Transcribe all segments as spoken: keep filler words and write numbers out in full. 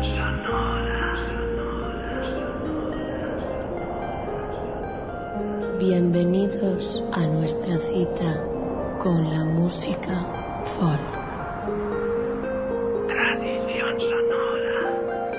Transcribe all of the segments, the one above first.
Bienvenidos a nuestra cita con la música folk. Tradición sonora.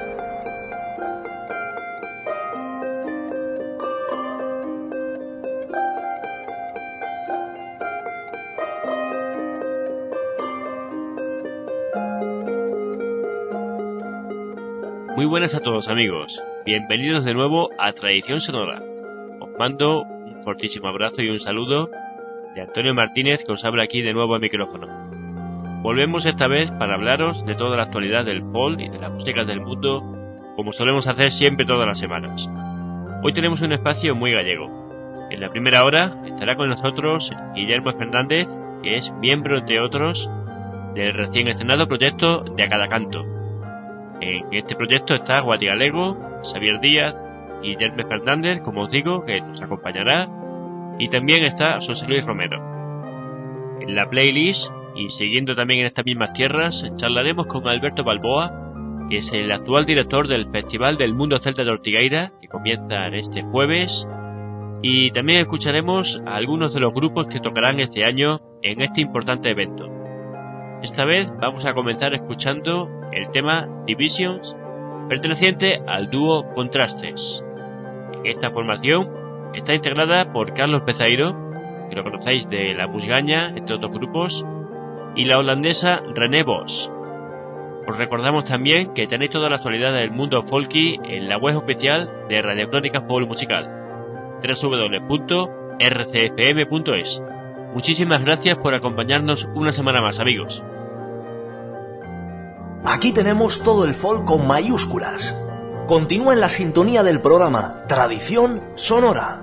Muy buenas a todos, amigos. Bienvenidos de nuevo a Tradición Sonora. Os mando un fortísimo abrazo y un saludo de Antonio Martínez, que os habla aquí de nuevo al micrófono. Volvemos esta vez para hablaros de toda la actualidad del folk y de las músicas del mundo, como solemos hacer siempre todas las semanas. Hoy tenemos un espacio muy gallego. En la primera hora estará con nosotros Guillermo Fernández, que es miembro, entre otros, del recién estrenado proyecto de A Cada Canto. En este proyecto está Guati Galego, Xavier Díaz y Guillermo Fernández, como os digo, que nos acompañará, y también está José Luis Romero. En la playlist, y siguiendo también en estas mismas tierras, charlaremos con Alberto Balboa, que es el actual director del Festival del Mundo Celta de Ortigueira, que comienza este jueves, y también escucharemos a algunos de los grupos que tocarán este año en este importante evento. Esta vez vamos a comenzar escuchando el tema Divisions, perteneciente al dúo Contrastes. En esta formación está integrada por Carlos Pezairo, que lo conocéis de La Musgaña, entre otros grupos, y la holandesa René Bos. Os recordamos también que tenéis toda la actualidad del mundo folky en la web oficial de Radio Crónica Folk Musical, doble u doble u doble u punto r c f m punto es. Muchísimas gracias por acompañarnos una semana más, amigos. Aquí tenemos todo el folk con mayúsculas. Continúa en la sintonía del programa Tradición Sonora.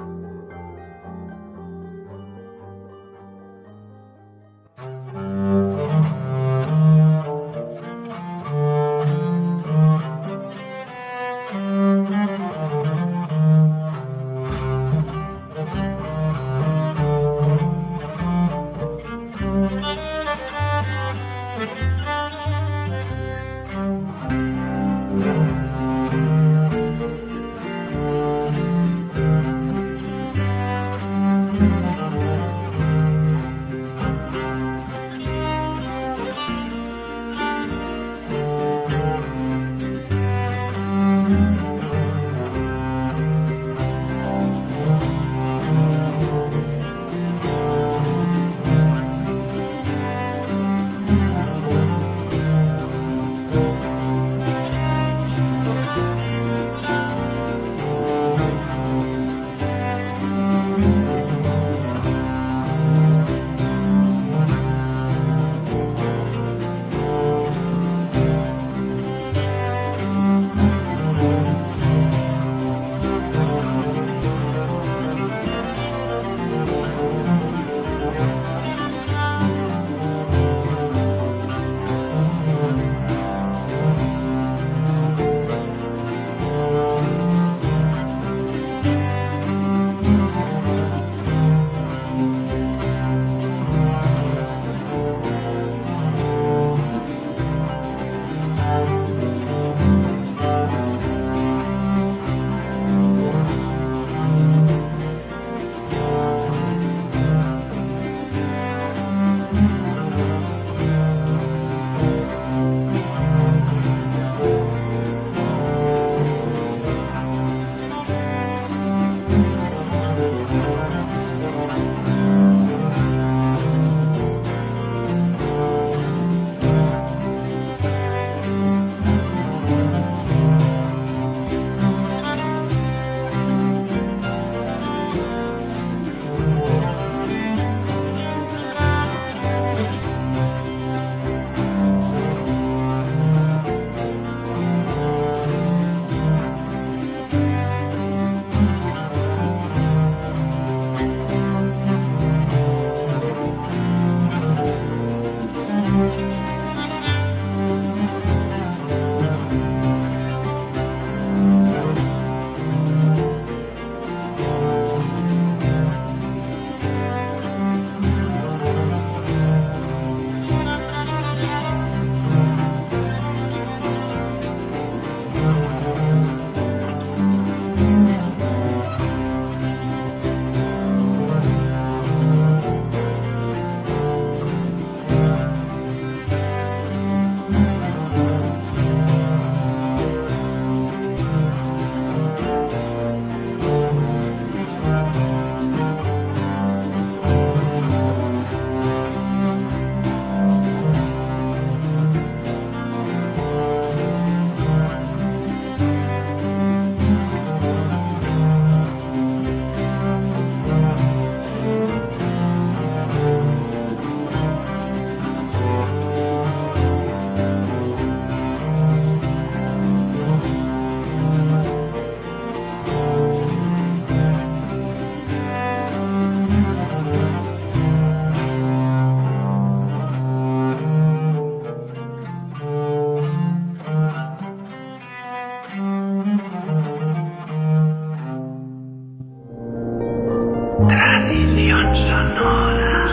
Tradición sonora.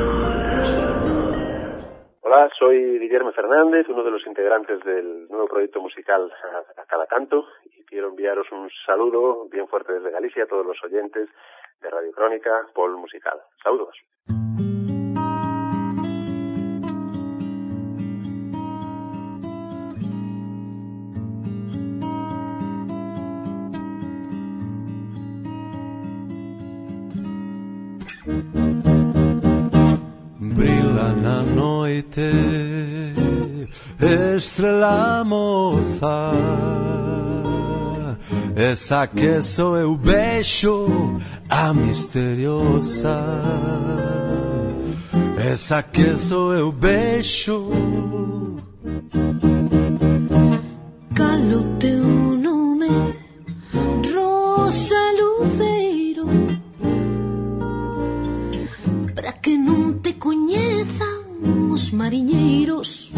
Hola, soy Guillermo Fernández, uno de los integrantes del nuevo proyecto musical A, a Cada Canto, y quiero enviaros un saludo bien fuerte desde Galicia a todos los oyentes de Radio Crónica Pol Musical. Saludos. Brilla na noite estrela moza, esa que sou eu beixo, a misteriosa, esa que sou eu beixo. Calo teu nome, Rosa Luceiro, para que non te coñezan os mariñeiros,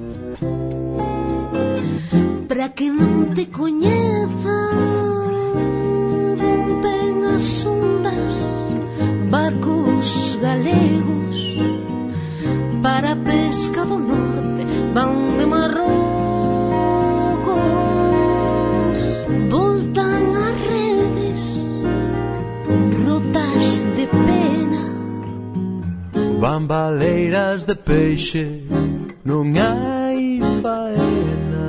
para que non te coñezan rompen as ondas barcos galegos para a pesca do norte, van de Marrocos, voltan as redes rotas de pena, bambaleiras de peixe, non hai faena.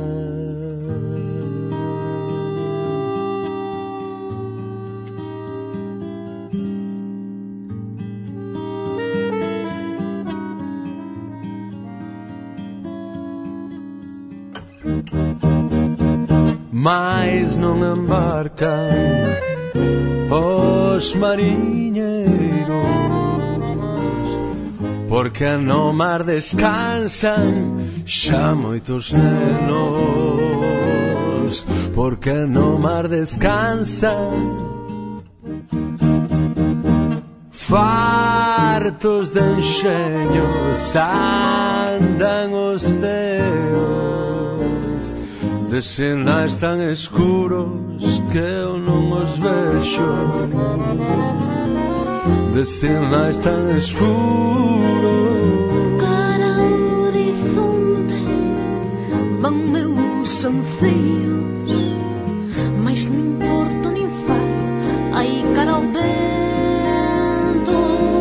Mais non embarcan os mariñeiros, porque no mar descansan xa moitos nenos, porque no mar descansan fartos de enxeños, andan os ceos de sinais tan escuros que eu non os vexo, de sinais tan escuros. cara ao horizonte van meus anceos, mais nin importo nin fai, ai cara ao vento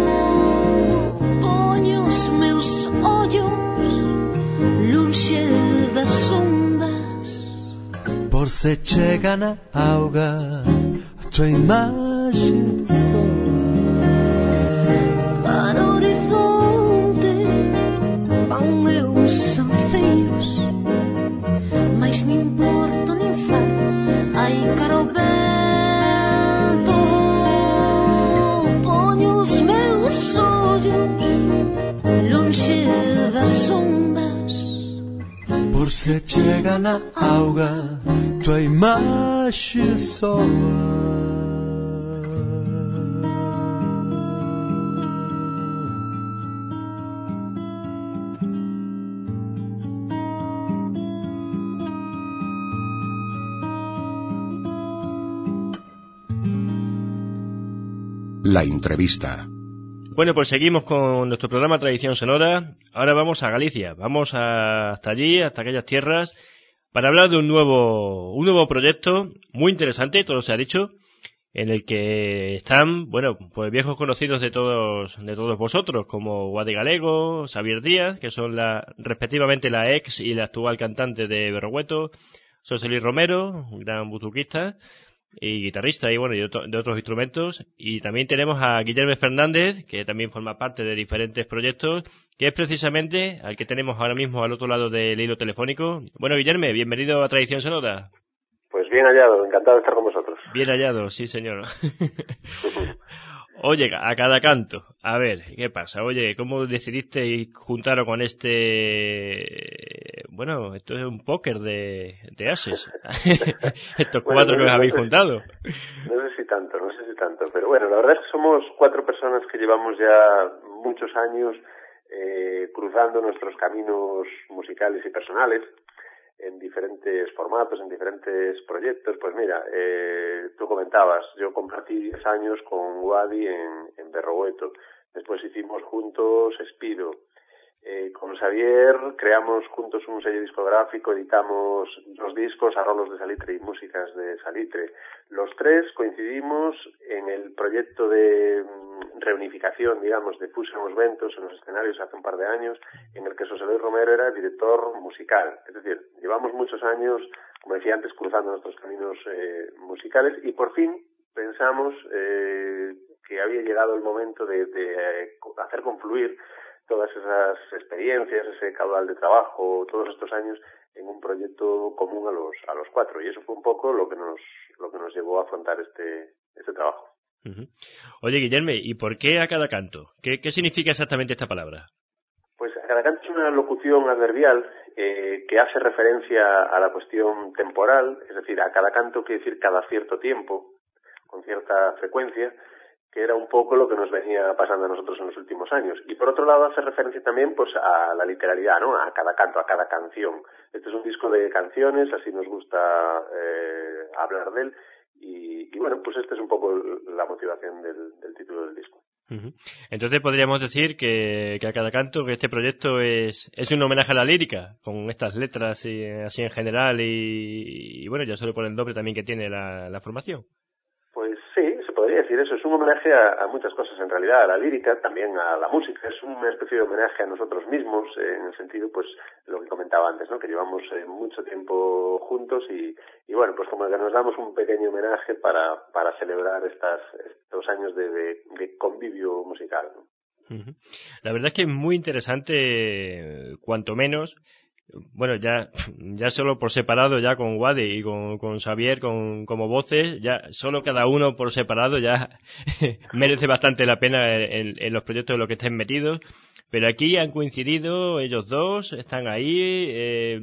poño os meus ollos lonxe das ondas, por se chega na auga a tua imaxe soa. para o horizonte van meus anceos, mais nin importo nin fai, ai cara ao vento poño os meus ollos lonxe das ondas, Por se chega na auga tua imaxe soa. La entrevista. Bueno, pues seguimos con nuestro programa Tradición Sonora. Ahora vamos a Galicia, vamos a, hasta allí, hasta aquellas tierras, para hablar de un nuevo, un nuevo proyecto muy interesante, todo se ha dicho, en el que están, bueno, pues viejos conocidos de todos, de todos vosotros, como Guadi Galego, Xavier Díaz, que son la, respectivamente la ex y la actual cantante de Berrogueto, José Luis Romero, un gran butuquista y guitarrista y bueno y de, otro, de otros instrumentos, y también tenemos a Guillermo Fernández, que también forma parte de diferentes proyectos, que es precisamente al que tenemos ahora mismo al otro lado del hilo telefónico. Bueno, Guillermo, bienvenido a Tradición Sonora. Pues bien hallado, encantado de estar con vosotros. Bien hallado, sí señor. Oye, a cada canto, a ver, ¿qué pasa? Oye, ¿cómo decidiste juntaros con este... Bueno, esto es un póker de, de ases. Estos Bueno, cuatro no, que os no habéis sé, juntado. No sé si tanto, no sé si tanto, pero bueno, la verdad es que somos cuatro personas que llevamos ya muchos años eh, cruzando nuestros caminos musicales y personales. en diferentes formatos, en diferentes proyectos. Pues mira, eh, tú comentabas, yo compartí diez años con Wadi en, en Berrogueto, después hicimos juntos Espido. Eh, con Xavier creamos juntos un sello discográfico, editamos dos discos, Arrolos de Salitre y Músicas de Salitre. Los tres coincidimos en el proyecto de mm, reunificación, digamos, de Fusión Ventos en los escenarios hace un par de años, en el que José Luis Romero era director musical. Es decir, llevamos muchos años, como decía antes, cruzando nuestros caminos eh, musicales, y por fin pensamos eh, que había llegado el momento de, de eh, hacer confluir todas esas experiencias, ese caudal de trabajo, todos estos años en un proyecto común a los a los cuatro, y eso fue un poco lo que nos lo que nos llevó a afrontar este este trabajo. Uh-huh. Oye, Guillermo, ¿y por qué a cada canto? ¿Qué, qué significa exactamente esta palabra? Pues a cada canto es una locución adverbial eh, que hace referencia a la cuestión temporal, es decir, a cada canto quiere decir cada cierto tiempo, con cierta frecuencia, que era un poco lo que nos venía pasando a nosotros en los últimos años. Y por otro lado hace referencia también pues a la literalidad, ¿no? A cada canto, a cada canción. Este es un disco de canciones, así nos gusta eh, hablar de él, y, y bueno, pues esta es un poco la motivación del, del título del disco. Uh-huh. Entonces podríamos decir que, que a cada canto, que este proyecto es, es un homenaje a la lírica, con estas letras y, así en general, y, y bueno, ya solo por el nombre también que tiene la, la formación. Pues sí, se podría decir eso. Es un homenaje a, a muchas cosas en realidad, a la lírica, también a la música. Es una especie de homenaje a nosotros mismos, eh, en el sentido, pues, lo que comentaba antes, ¿no? Que llevamos eh, mucho tiempo juntos y, y bueno, pues como que nos damos un pequeño homenaje para, para celebrar estas, estos años de, de, de convivio musical, ¿no? Uh-huh. La verdad es que es muy interesante, cuanto menos. Bueno, ya ya solo por separado, ya con Wadi y con, con Xavier con, como voces, ya solo cada uno por separado ya merece bastante la pena en, en los proyectos en los que estén metidos, pero aquí han coincidido ellos dos, están ahí, eh,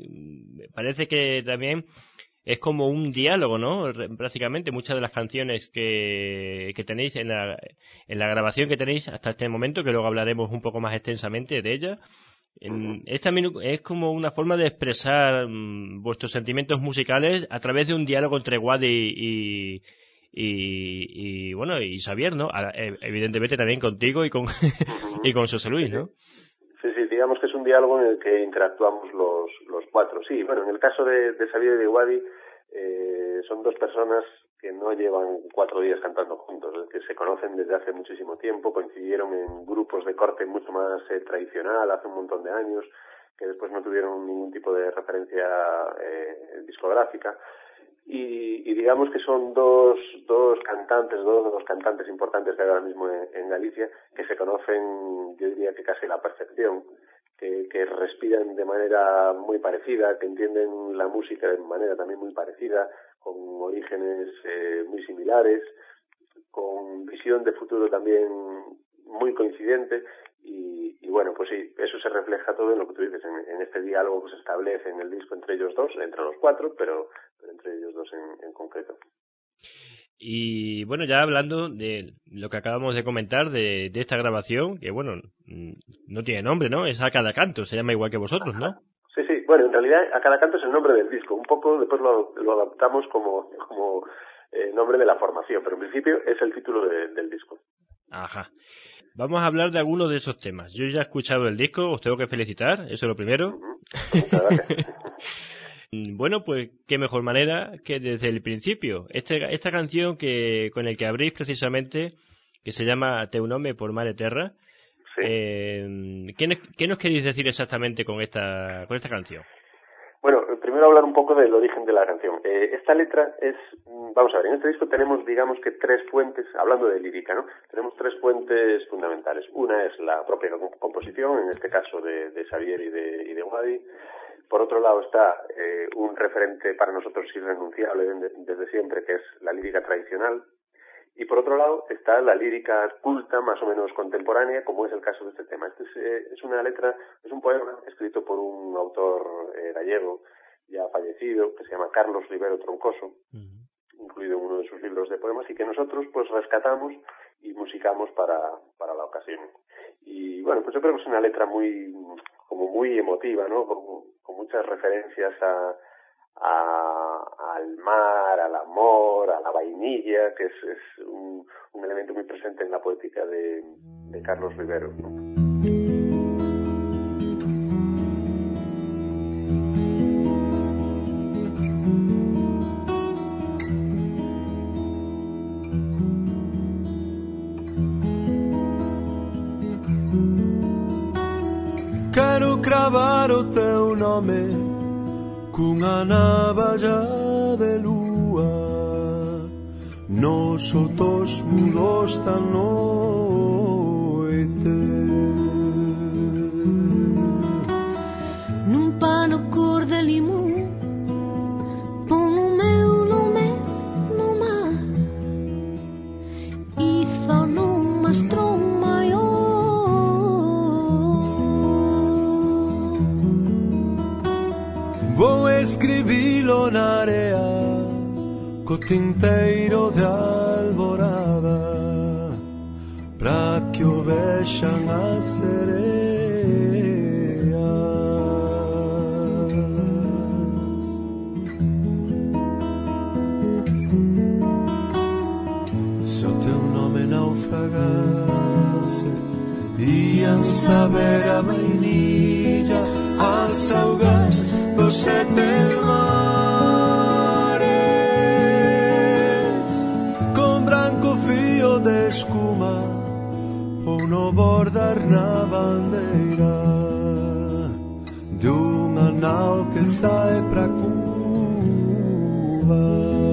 parece que también es como un diálogo, ¿no? Prácticamente muchas de las canciones que, que tenéis en la, en la grabación que tenéis hasta este momento, que luego hablaremos un poco más extensamente de ella. Es también es como una forma de expresar um, vuestros sentimientos musicales a través de un diálogo entre Wadi y, y, y, y bueno y Xavier, ¿no? Evidentemente también contigo y con y con José Luis, ¿no? Sí, sí, digamos que es un diálogo en el que interactuamos los los cuatro. Sí, bueno, en el caso de, de Xavier y de Wadi eh, son dos personas que no llevan cuatro días cantando juntos, es que se conocen desde hace muchísimo tiempo, coincidieron en grupos de corte mucho más eh, tradicional hace un montón de años, que después no tuvieron ningún tipo de referencia eh, discográfica, y, y digamos que son dos dos cantantes, dos de los cantantes importantes que hay ahora mismo en, en Galicia, que se conocen, yo diría que casi a la perfección, que, que respiran de manera muy parecida, que entienden la música de manera también muy parecida, con orígenes eh, muy similares, con visión de futuro también muy coincidente, y, y bueno, pues sí, eso se refleja todo en lo que tú dices, en, en este diálogo que se establece en el disco entre ellos dos, entre los cuatro, pero, pero entre ellos dos en, en concreto. Y bueno, ya hablando de lo que acabamos de comentar de, de esta grabación, que bueno, no tiene nombre, ¿no? Es A Cada Canto, se llama igual que vosotros, ¿no? Sí, sí, bueno, en realidad A Cada Canto es el nombre del disco, un poco después lo, lo adaptamos como, como eh, nombre de la formación, pero en principio es el título de, del disco. Ajá. Vamos a hablar de algunos de esos temas. Yo ya he escuchado el disco, os tengo que felicitar, eso es lo primero. Uh-huh. Muchas gracias. Bueno, pues qué mejor manera que desde el principio. Este, esta canción que con el que abrís precisamente, que se llama Teu nome por Mare Terra, sí. eh, ¿qué, ¿qué nos queréis decir exactamente con esta, con esta canción? Bueno, primero hablar un poco del origen de la canción. Eh, esta letra es, vamos a ver, en este disco tenemos, digamos que tres fuentes, hablando de lírica, ¿no? Tenemos tres fuentes fundamentales. Una es la propia composición, en este caso de, de Xavier y de, y de Wadi. Por otro lado está eh, un referente para nosotros irrenunciable desde siempre, que es la lírica tradicional. Y por otro lado está la lírica culta, más o menos contemporánea, como es el caso de este tema. Este es, eh, es una letra, es un poema escrito por un autor eh, gallego ya fallecido, que se llama Carlos Rivero Troncoso, uh-huh. incluido en uno de sus libros de poemas, y que nosotros pues rescatamos y musicamos para, para la ocasión. Y bueno, pues yo creo que es una letra muy, como muy emotiva, ¿no? Con, con muchas referencias a, a, al mar, al amor, a la vainilla, que es, es un, un elemento muy presente en la poética de, de Carlos Rivero, ¿no? Quero cravar o teu nome cunha navalla de lúa nos outros muros da noite. Nun pano cor de limón pon o meu nome no mar e fa non mastrón maior. Vou escribilo na area co tinteiro de alborada pra que o vexan as sereas. Se o teu nome naufragase ian saber a vainilla as augas dos sete mares, con branco fío de escuma ou no bordar na bandeira de unha nau que sae pra Cuba.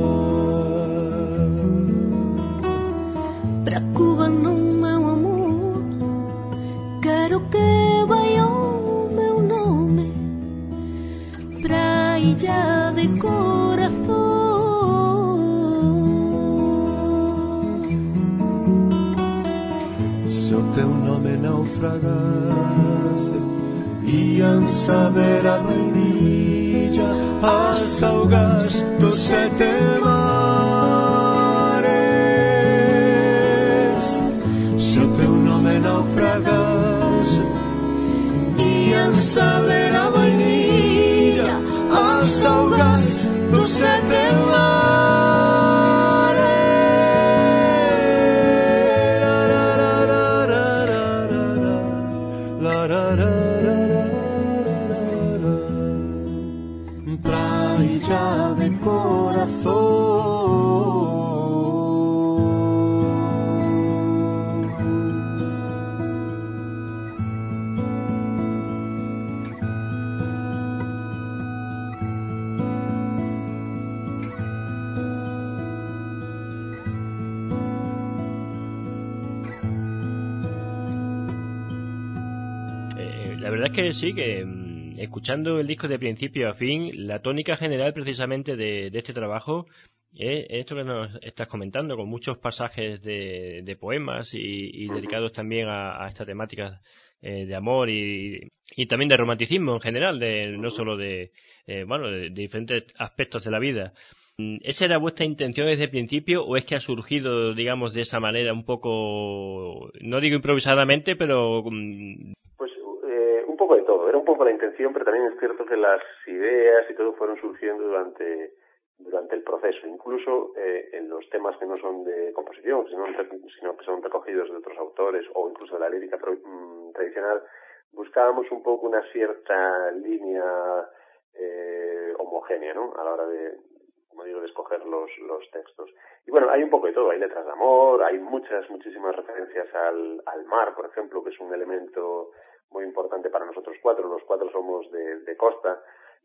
Pra Cuba non, meu amor, quero que vai o meu nome pra illa de corazón. Se o teu nome naufragase ian saber a vainilla as augas dos sete mares. Se o teu nome naufragase ian saber a vainilla as augas dos sete mares. Praia de corazón. La verdad es que sí, que mmm, escuchando el disco de principio a fin, la tónica general precisamente de, de este trabajo es esto que nos estás comentando, con muchos pasajes de, de poemas y, y dedicados también a, a esta temática eh, de amor y, y también de romanticismo en general, de no solo de, eh, bueno, de, de diferentes aspectos de la vida. ¿Esa era vuestra intención desde el principio o es que ha surgido, digamos, de esa manera un poco, no digo improvisadamente, pero... Pues eh, un poco de todo, era un poco la intención, pero también es cierto que las ideas y todo fueron surgiendo durante, durante el proceso, incluso eh, en los temas que no son de composición, sino, sino que son recogidos de otros autores o incluso de la lírica mm, tradicional, buscábamos un poco una cierta línea eh, homogénea, ¿no?, a la hora de, como digo, de escoger los, los textos. Y bueno, hay un poco de todo, hay letras de amor, hay muchas, muchísimas referencias al, al mar, por ejemplo, que es un elemento muy importante para nosotros cuatro, los cuatro somos de, de costa.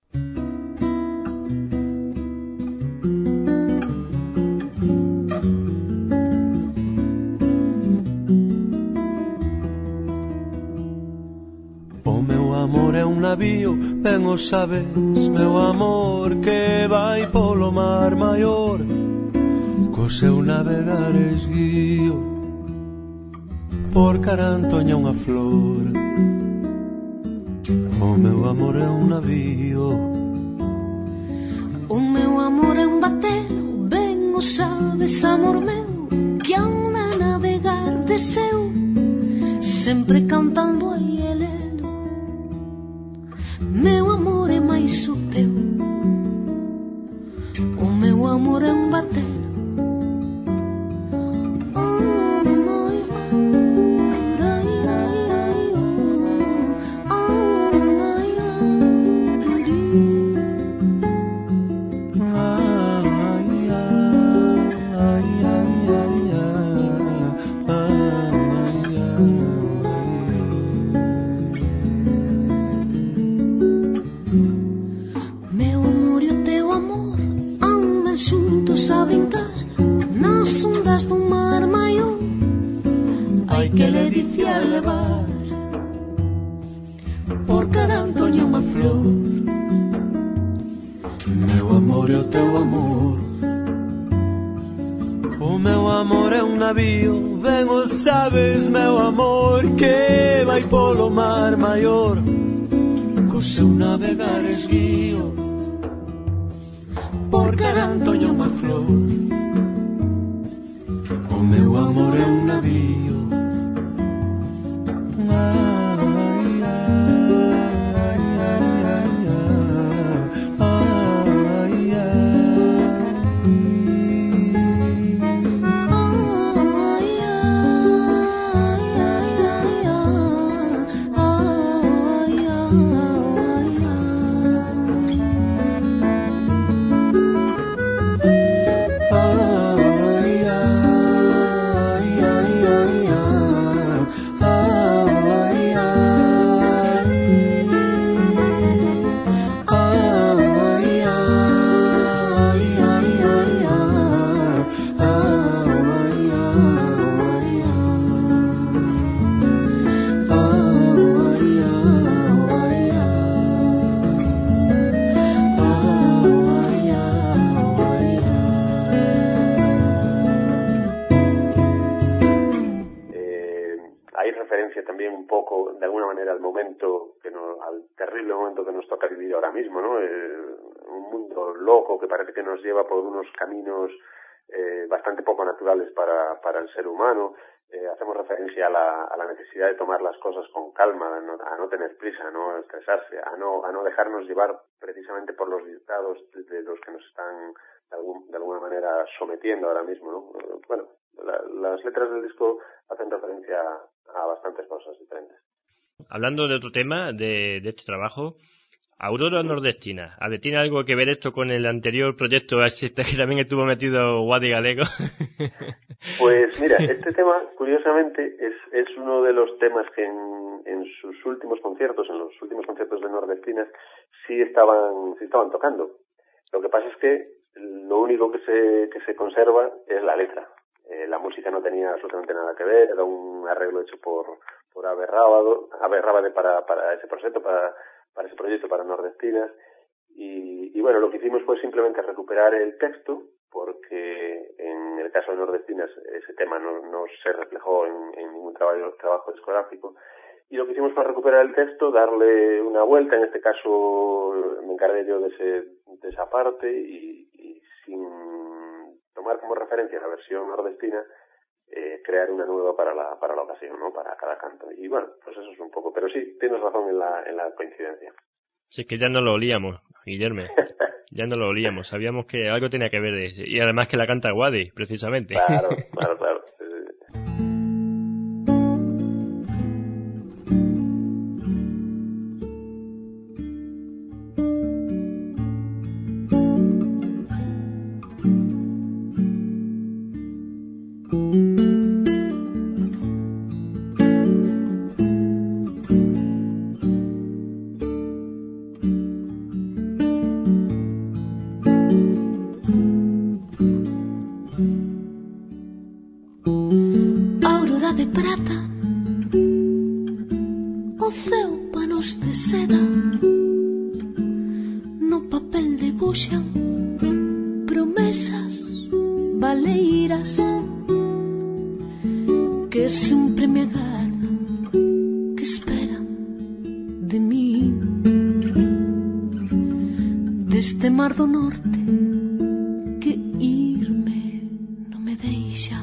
O meu amor é un navío, ben o sabes, meu amor, que vai polo mar maior, co seu navegar esguío, por Carantoña unha flor. O meu amor é un navío, o meu amor é un batelo, ben o sabes, amor meu, que anda a navegar de seu, sempre cantando ai elelo. Meu amor é máis O meu amor é un batero. A brincar nas ondas do mar maior. Ai que le dice a levar por cada Antonio unha flor. Meu amor é o teu amor. O meu amor é un navío, ben o sabes, meu amor, que vai polo mar maior. Co seu navegar esguío por cada Antonio unha flor. O meu amor é un navío. Ai, ai, ai, ai, ai, ai, también un poco, de alguna manera, al momento, que nos, al terrible momento que nos toca vivir ahora mismo, ¿no? Eh, un mundo loco que parece que nos lleva por unos caminos eh, bastante poco naturales para, para el ser humano. Eh, hacemos referencia a la, a la necesidad de tomar las cosas con calma, a no, a no tener prisa, a no estresarse, a no, a no dejarnos llevar precisamente por los dictados de, de los que nos están de, algún, de alguna manera sometiendo ahora mismo, ¿no? Bueno, la, las letras del disco hacen referencia a, a bastantes cosas diferentes. Hablando de otro tema de, de este trabajo, Aurora Nordestina. A ver, ¿tiene algo que ver esto con el anterior proyecto que también estuvo metido Guadi Galego? Pues mira, este tema, curiosamente, es, es uno de los temas que en, en sus últimos conciertos, en los últimos conciertos de Nordestinas, sí estaban, sí estaban tocando. Lo que pasa es que lo único que se, que se conserva es la letra. Eh, la música no tenía absolutamente nada que ver, era un arreglo hecho por, por Ave Rábado, Ave Rábade para, para ese proyecto, para, para ese proyecto, para Nordestinas. Y, y bueno, lo que hicimos fue simplemente recuperar el texto, porque en el caso de Nordestinas ese tema no, no se reflejó en, en ningún trabajo, trabajo discográfico. Y lo que hicimos fue recuperar el texto, darle una vuelta, en este caso me encargué yo de, ese, de esa parte, y, y sin tomar como referencia la versión nordestina, eh, crear una nueva para la, para la ocasión, ¿no? Para cada canto. Y bueno, pues eso es un poco, pero sí, tienes razón en la, en la coincidencia. Sí, es que ya no lo olíamos, Guillermo. Ya no lo olíamos. Sabíamos que algo tenía que ver. De, y además que la canta Guadi, precisamente. Claro, claro, claro. Mar do Norte que irme non me deixa.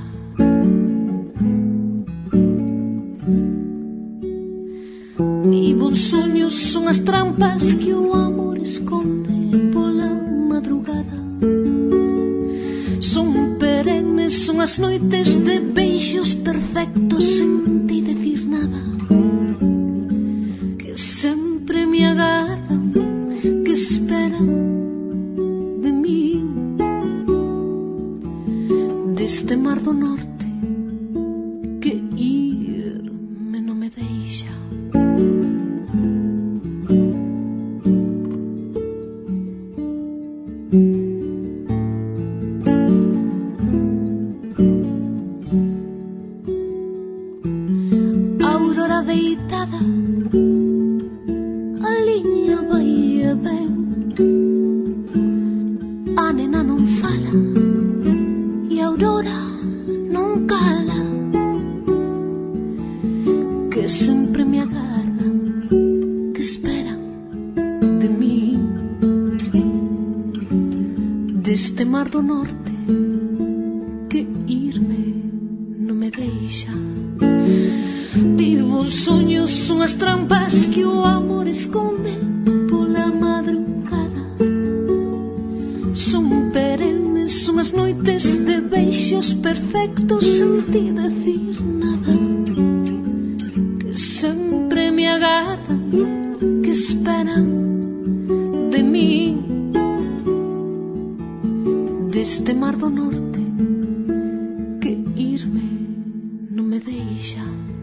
Mi bons soños son as trampas que o amor esconde pola madrugada. unhas noites de beixos perfectos sen ti decir nada, que sempre me agardan, que esperan de mí, deste mar do norte que irme non me deixa. Aurora deitada, a liña vai e ven, a nena non fala e a aurora non cala, que sempre me agardan, que esperan de mí, deste mar do norte que irme non me deixa. Vivo os soños, son as trampas que o amor esconde pola madrugada, son perennes, son as noites de beixos perfectos sen ti decir nada, que sempre me agardan, que esperan de mí, deste mar do norte que irme non me deixa.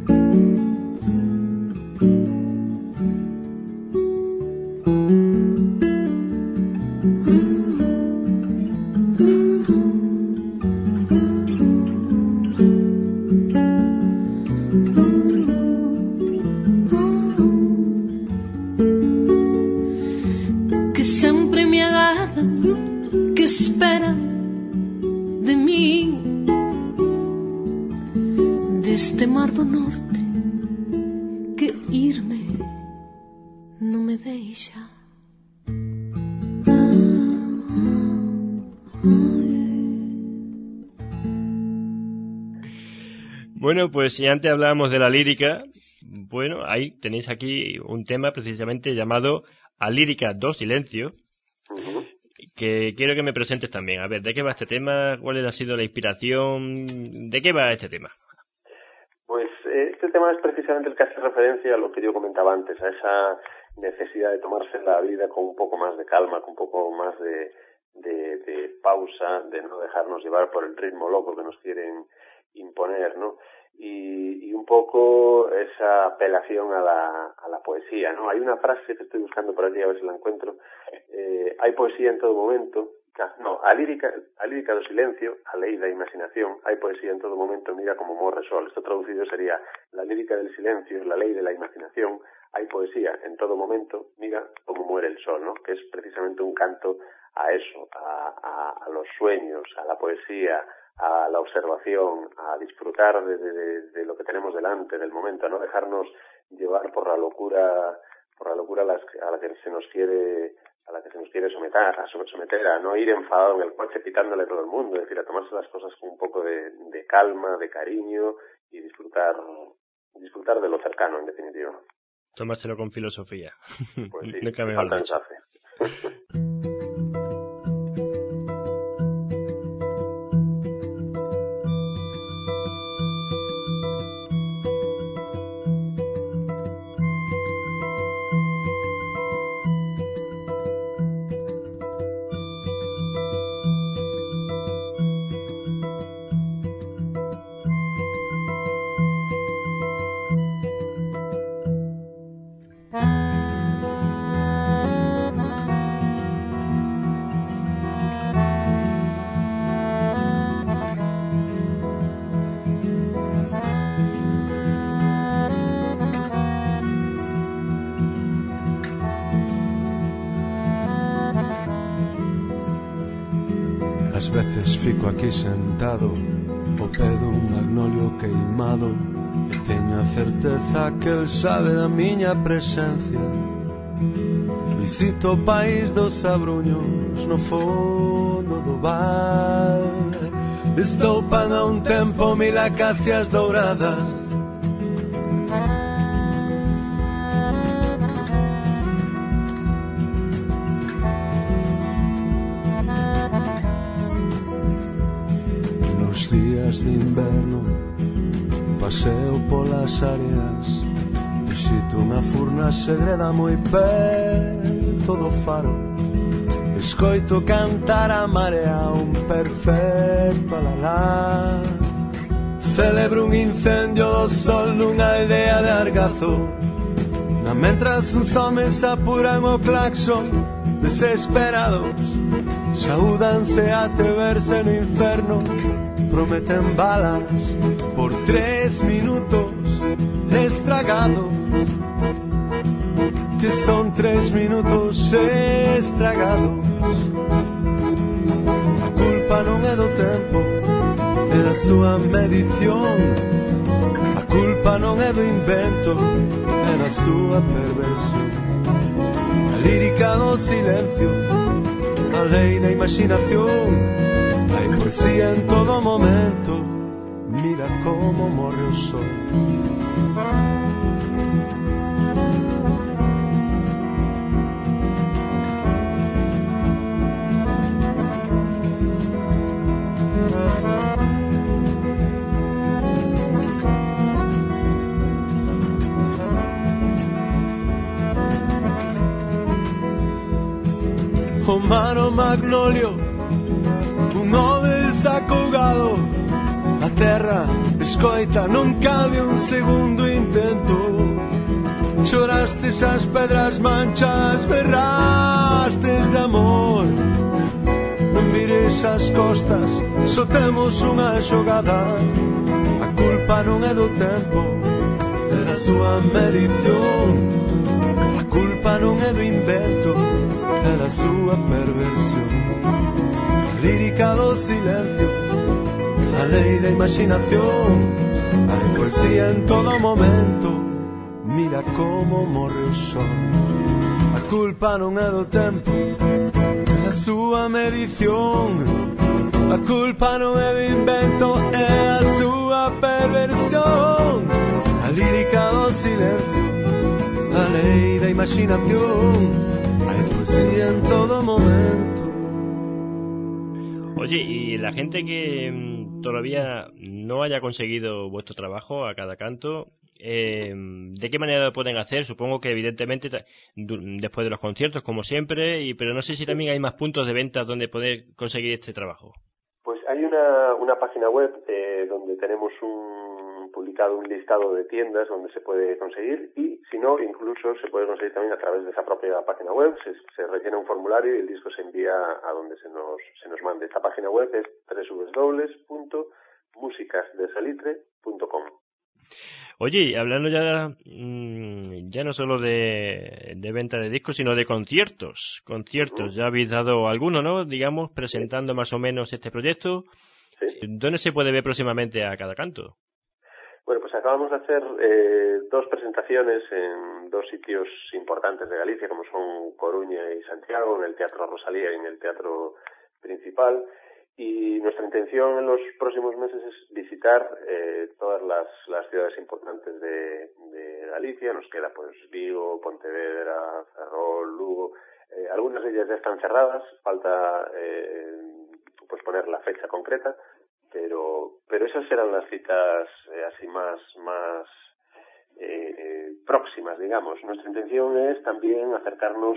Que sempre me agardan, que esperan de mí, deste mar do norte que irme non me deixa. Bueno, pues si antes hablábamos de la lírica, bueno, ahí tenéis aquí un tema precisamente llamado A Lírica do Silencio, Uh-huh. que quiero que me presentes también. A ver, ¿de qué va este tema? ¿Cuál ha sido la inspiración? ¿De qué va este tema? Pues eh, este tema es precisamente el que hace referencia a lo que yo comentaba antes, a esa necesidad de tomarse la vida con un poco más de calma, con un poco más de, de, de pausa, de no dejarnos llevar por el ritmo loco que nos quieren imponer, ¿no? Y, y un poco esa apelación a la, a la poesía, ¿no? Hay una frase que estoy buscando por aquí, a ver si la encuentro. Eh, hay poesía en todo momento. No, a lírica, a lírica do silencio, a lei da imaginación, hai poesía en todo momento, mira como morre sol. Esto traducido sería, la lírica del silencio, la ley de la imaginación, hay poesía en todo momento, mira como muere el sol, ¿no? Que es precisamente un canto a eso, a, a, a los sueños, a la poesía, a la observación, a disfrutar de, de, de lo que tenemos delante, del momento, a no dejarnos llevar por la locura, por la locura a la, a la que se nos quiere, a la que se nos quiere someter, a someter, a no ir enfadado en el coche pitándole a todo el mundo, es decir, a tomarse las cosas con un poco de, de calma, de cariño y disfrutar, disfrutar de lo cercano, en definitiva. Tomárselo con filosofía. Pues sí, Nunca me falta dicho. mensaje. Ás veces fico aquí sentado ao pé dun magnolio queimado e teño a certeza que el sabe da miña presencia. Visito o país dos abruños no fondo do val. Estoupan a un tempo mil acacias douradas. días de inverno paseo polas áreas, visito unha furna segreda moi perto do faro, escoito cantar a marea un perfecto alalá. Celebro un incendio do sol nunha aldea de Argazo, na mentras uns homes apuran o claxon desesperados, saúdanse até verse no inferno, prometen balas por tres minutos estragados, que son tres minutos estragados. A culpa non é do tempo, é da súa medición. A culpa non é do invento, é da súa perversión. A lírica do silencio, a lei da imaginación, hai poesía en todo momento, mira como morre o sol. O mano magnolio, un home desacogado, a terra escoita, non cabe un segundo intento. Chorastes as pedras manchas, berrastes de amor. Non mires as costas, só temos unha xogada. A culpa non é do tempo, é da súa medición. A culpa non é do invento, é da súa perversión. A lírica do silencio, a lei da imaginación, hai poesía en todo momento, mira como morre o sol. A culpa non é do tempo, é da súa medición. A culpa non é do invento, é a súa perversión. A lírica do silencio, a lei da imaginación, poesía en todo momento. Oye, y la gente que mmm, todavía no haya conseguido vuestro trabajo a cada canto, eh, ¿de qué manera lo pueden hacer? Supongo que evidentemente después de los conciertos, como siempre, y pero no sé si también hay más puntos de venta donde poder conseguir este trabajo. Pues hay una, una página web eh, donde tenemos un publicado un listado de tiendas donde se puede conseguir, y si no, incluso se puede conseguir también a través de esa propia página web. Se, se rellena un formulario y el disco se envía a donde se nos se nos mande. Esta página web es doble u doble u doble u punto músicas de salitre punto com. Oye, hablando ya ya no solo de, de venta de discos, sino de conciertos. Conciertos, uh-huh. Ya habéis dado alguno, ¿no? Digamos, presentando sí. Más o menos este proyecto. Sí. ¿Dónde se puede ver próximamente a cada canto? Bueno, pues acabamos de hacer eh, dos presentaciones en dos sitios importantes de Galicia, como son Coruña y Santiago, en el Teatro Rosalía y en el Teatro Principal. Y nuestra intención en los próximos meses es visitar eh, todas las, las ciudades importantes de, de Galicia. Nos queda pues Vigo, Pontevedra, Ferrol, Lugo. Eh, algunas de ellas ya están cerradas, falta eh, pues poner la fecha concreta, pero pero esas eran las citas eh, así más más eh, eh, próximas, digamos. Nuestra intención es también acercarnos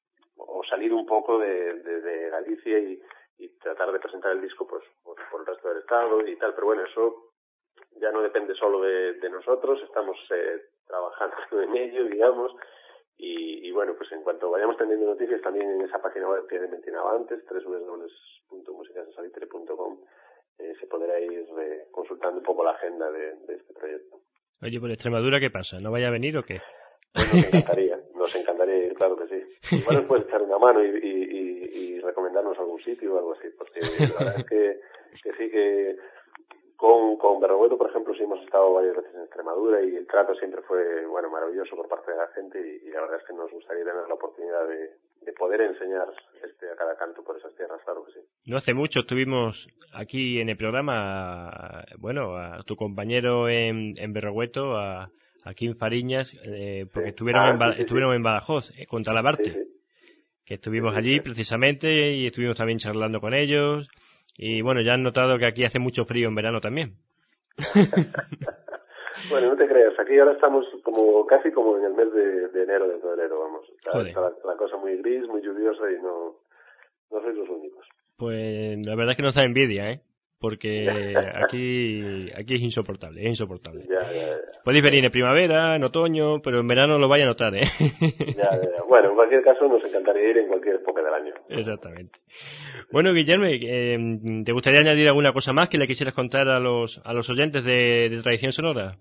o salir un poco de, de, de Galicia y y tratar de presentar el disco pues por, por el resto del estado y tal, pero bueno, eso ya no depende solo de, de nosotros, estamos eh, trabajando en ello, digamos, y, y bueno, pues en cuanto vayamos teniendo noticias, también en esa página web que he mencionado antes, doble u doble u doble u punto músicas de salitre punto com, eh, se podrá ir eh, consultando un poco la agenda de, de este proyecto. Oye, ¿por Extremadura qué pasa? ¿No vaya a venir o qué? Pues nos encantaría, nos encantaría ir, claro que sí. Igual nos puedes echar una mano y, y, y, y recomendarnos algún sitio o algo así, porque la verdad es que, que sí que con, con Berrogueto, por ejemplo, sí hemos estado varias veces en Extremadura y el trato siempre fue, bueno, maravilloso por parte de la gente y, y la verdad es que nos gustaría tener la oportunidad de, de poder enseñar este a cada canto por esas tierras, claro que sí. No hace mucho estuvimos aquí en el programa, bueno, a tu compañero en, en Berrogueto, a aquí en Fariñas, eh, porque sí. estuvieron, ah, en, Ba- sí, sí, estuvieron sí. en Badajoz, eh, con Talabarte, sí, sí. que estuvimos sí, sí, allí sí. precisamente y estuvimos también charlando con ellos Y bueno, ya han notado que aquí hace mucho frío en verano también. Bueno, no te creas, aquí ahora estamos como casi como en el mes de, de enero, de febrero, vamos. Está, está la, la cosa muy gris, muy lluviosa y no, no sois los únicos. Pues la verdad es que nos da envidia, ¿eh? Porque aquí aquí es insoportable, es insoportable. Ya, ya, ya. Podéis venir en primavera, en otoño, pero en verano lo vais a notar, ¿eh? Ya, ya. Bueno, en cualquier caso nos encantaría ir en cualquier época del año. Exactamente. Bueno, Guillermo, eh, ¿te gustaría añadir alguna cosa más que le quisieras contar a los a los oyentes de, de Tradición Sonora?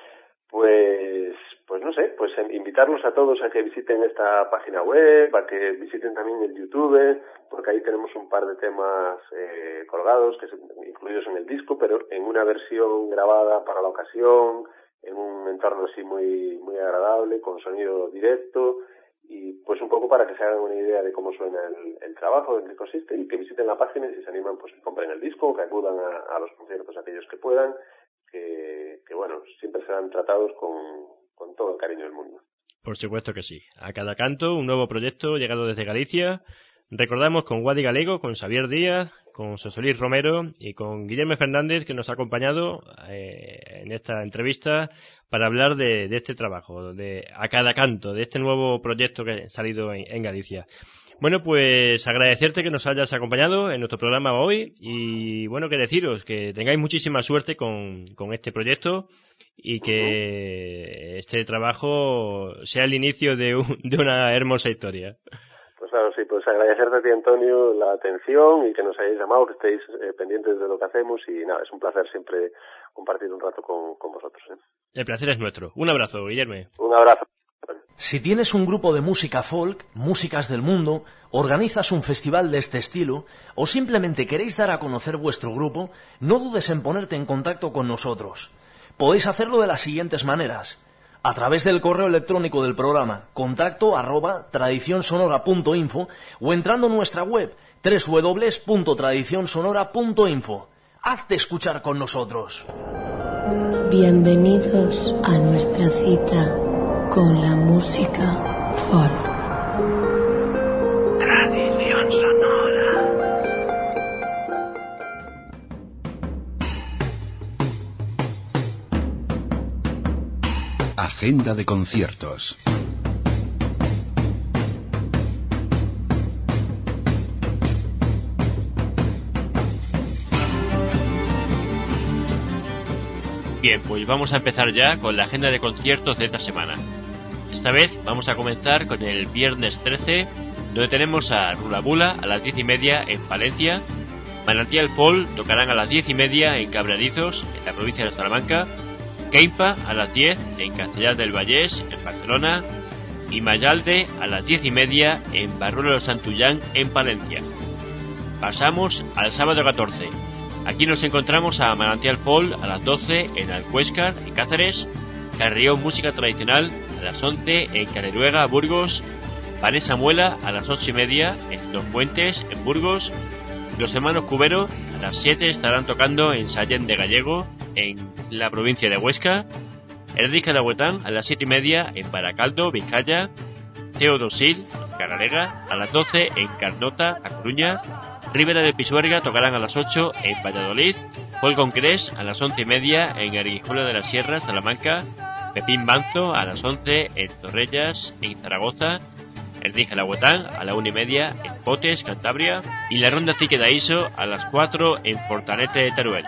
Pues, pues no sé, pues invitarlos a todos a que visiten esta página web, a que visiten también el YouTube, porque ahí tenemos un par de temas eh, colgados, que son incluidos en el disco, pero en una versión grabada para la ocasión, en un entorno así muy muy agradable, con sonido directo, y pues un poco para que se hagan una idea de cómo suena el, el trabajo, en qué consiste, y que visiten la página y si se animan, pues que compren el disco, que acudan a, a los conciertos aquellos que puedan, que, que bueno, siempre serán tratados con, con todo el cariño del mundo. Por supuesto que sí. A cada canto, un nuevo proyecto llegado desde Galicia. Recordamos con Guadi Galego, con Xavier Díaz, con José Luis Romero y con Guillermo Fernández, que nos ha acompañado eh, en esta entrevista para hablar de, de este trabajo, de A Cada Canto, de este nuevo proyecto que ha salido en, en Galicia. Bueno, pues agradecerte que nos hayas acompañado en nuestro programa hoy y bueno, que deciros que tengáis muchísima suerte con, con este proyecto y que este trabajo sea el inicio de, un, de una hermosa historia. Pues claro, sí, pues agradecerte a ti, Antonio, la atención y que nos hayáis llamado, que estéis eh, pendientes de lo que hacemos y nada, es un placer siempre compartir un rato con, con vosotros. ¿eh? El placer es nuestro. Un abrazo, Guillermo. Un abrazo. Si tienes un grupo de música folk, músicas del mundo, organizas un festival de este estilo o simplemente queréis dar a conocer vuestro grupo, no dudes en ponerte en contacto con nosotros. Podéis hacerlo de las siguientes maneras: a través del correo electrónico del programa contacto arroba tradicionsonora punto info o entrando en nuestra web doble u doble u doble u punto tradicionsonora punto info. Hazte escuchar con nosotros. Bienvenidos a nuestra cita con la música folk. Tradición sonora. Agenda de conciertos. Bien, pues vamos a empezar ya con la agenda de conciertos de esta semana. Esta vez vamos a comenzar con el viernes trece, donde tenemos a Rulabula a las diez y media en Palencia, Manantial Folk tocarán a las diez y media en Cabradizos, en la provincia de Salamanca, Keimpa a las diez en Castellar del Vallés, en Barcelona, y Mayalde a las diez y media en Barruelo de Santullán, en Palencia. Pasamos al sábado catorce. Aquí nos encontramos a Manantial Folk a las doce en Alcuéscar, en Cáceres, Carrión Música Tradicional a las once en Caneruega, Burgos, Vanessa Muela a las ocho y media en Dos Fuentes, en Burgos, Los Hermanos Cubero a las siete estarán tocando en Sallén de Gallego, en la provincia de Huesca, Erdica de Agüetán a las siete y media en Baracaldo, Vizcaya, Teo Dosil, Caralega, a las doce en Carnota, A Coruña, Ribera de Pisuerga tocarán a las ocho en Valladolid, Paul Concrés a las once y media en Arguijuela de la Sierra, Salamanca, Pepín Banzo a las once en Torrellas, en Zaragoza, Erdija de Agüetán a la una y media en Potes, Cantabria, y la Ronda Tique de Aiso a las cuatro en Portanete de Teruel.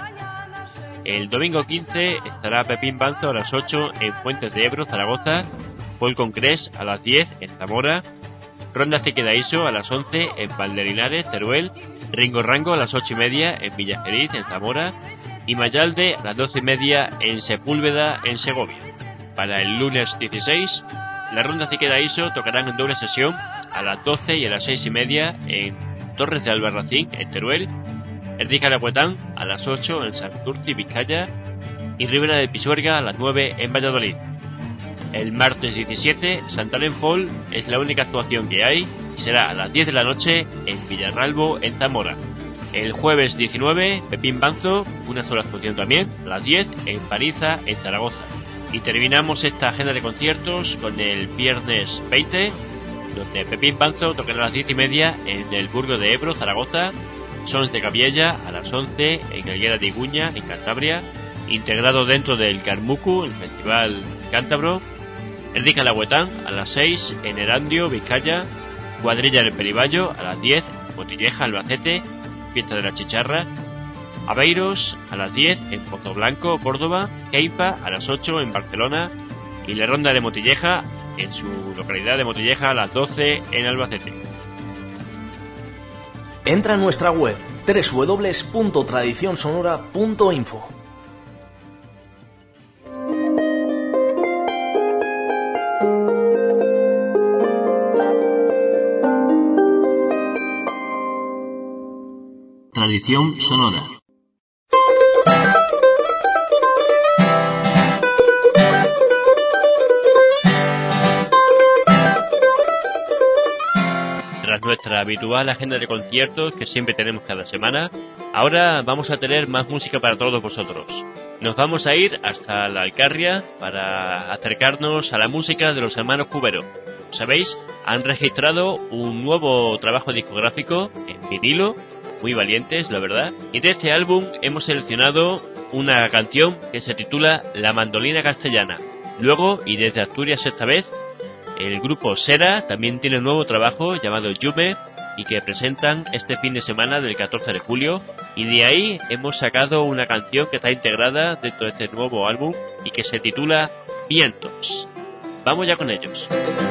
El domingo quince estará Pepín Banzo a las ocho en Fuentes de Ebro, Zaragoza, Paul Concrés a las diez en Zamora, Ronda Tique de Aiso a las once en Valdelinares, Teruel, Ringo Rango a las ocho y media en Villafeliz, en Zamora, y Mayalde a las doce y media en Sepúlveda, en Segovia. Para el lunes dieciséis, la Ronda Tique de Aiso tocarán en doble sesión a las doce y a las seis y media en Torres de Albarracín, en Teruel, Erdica de Agüetán a las ocho en Santurci, Vizcaya, y Ribera de Pisuerga a las nueve en Valladolid. El martes diecisiete, Santalén Folk es la única actuación que hay y será a las diez de la noche en Villarralbo, en Zamora. El jueves diecinueve, Pepín Banzo, una sola actuación también, a las diez en Pariza, en Zaragoza. Y terminamos esta agenda de conciertos con el viernes veinte, donde Pepín Banzo tocará a las diez y media en el Burgo de Ebro, Zaragoza, Sons de Cabiella a las once en Helguera de Iguña, en Cantabria, integrado dentro del Carmucu, el Festival Cántabro. Enrique Alagüetán a las seis en Erandio, Vizcaya. Cuadrilla del Periballo a las diez en Motilleja, Albacete, Fiesta de la Chicharra. Aveiros a las diez en Pozoblanco, Córdoba. Keipa a las ocho en Barcelona. Y la Ronda de Motilleja en su localidad de Motilleja a las doce en Albacete. Entra en nuestra web doble u doble u doble u punto tradición sonora punto info. Tradición sonora. Tras nuestra habitual agenda de conciertos que siempre tenemos cada semana, ahora vamos a tener más música para todos vosotros. Nos vamos a ir hasta la Alcarria para acercarnos a la música de los hermanos Cubero. ¿Sabéis? Han registrado un nuevo trabajo discográfico en vinilo, muy valientes, la verdad. Y de este álbum hemos seleccionado una canción que se titula La Mandolina Castellana. Luego, y desde Asturias esta vez, el grupo Sera también tiene un nuevo trabajo llamado Yume y que presentan este fin de semana del catorce de julio. Y de ahí hemos sacado una canción que está integrada dentro de este nuevo álbum y que se titula Vientos. Vamos ya con ellos.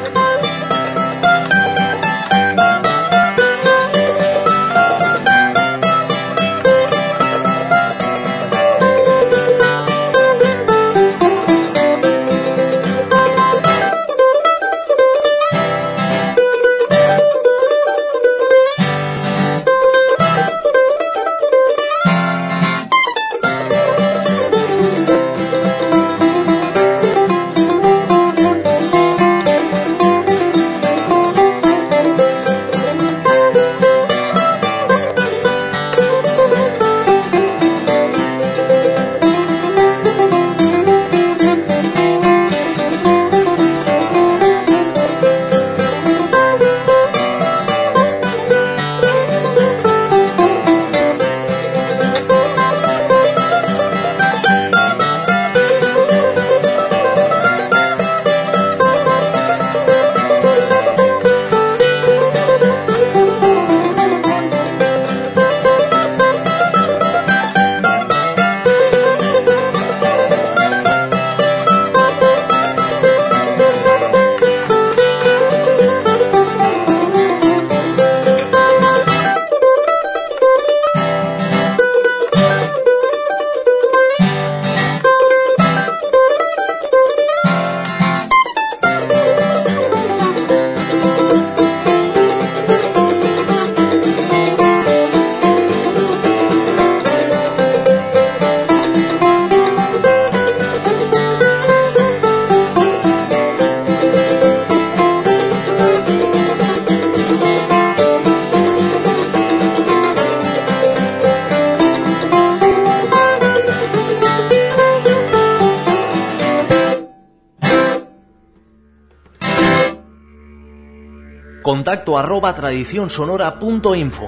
Contacto arroba tradición sonora punto info.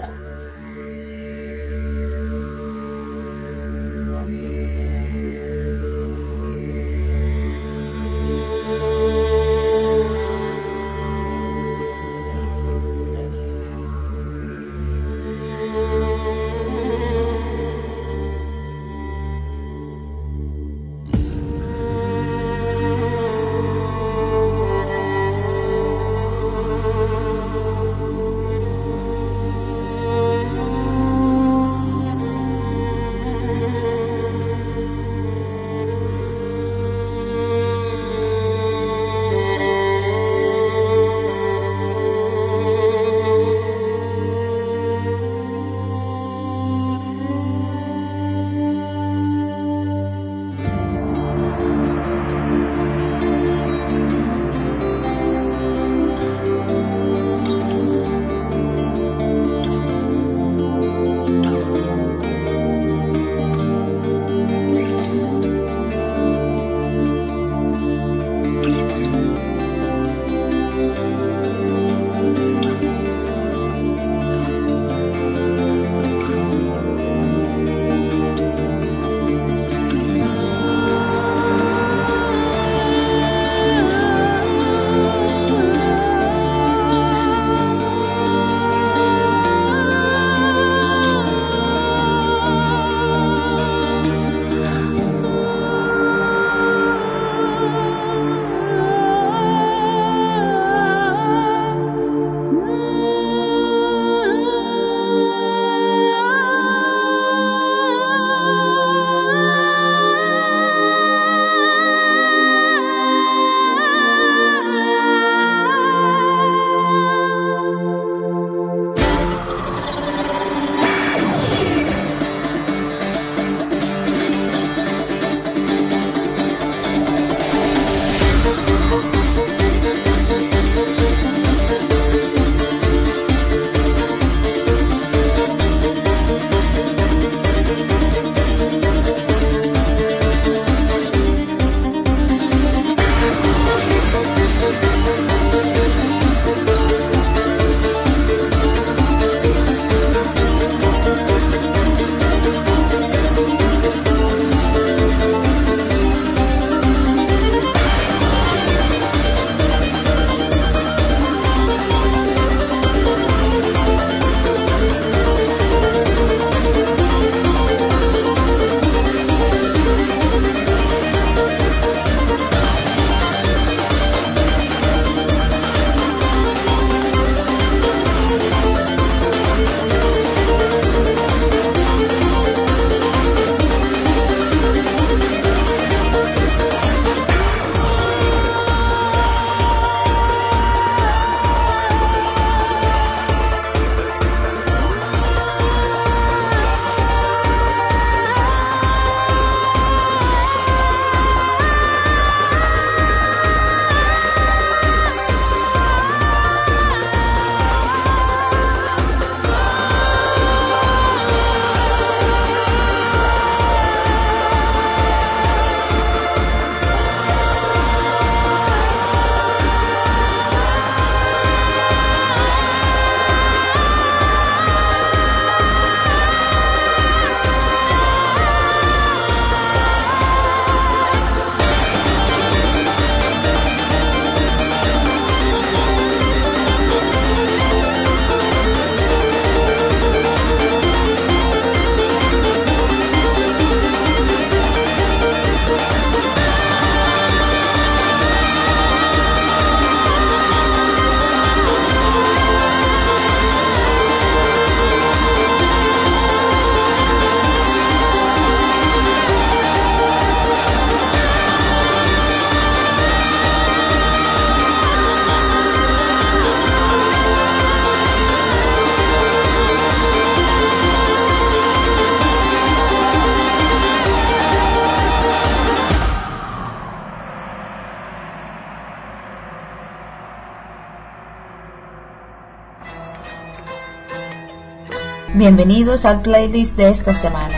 Bienvenidos al playlist de esta semana.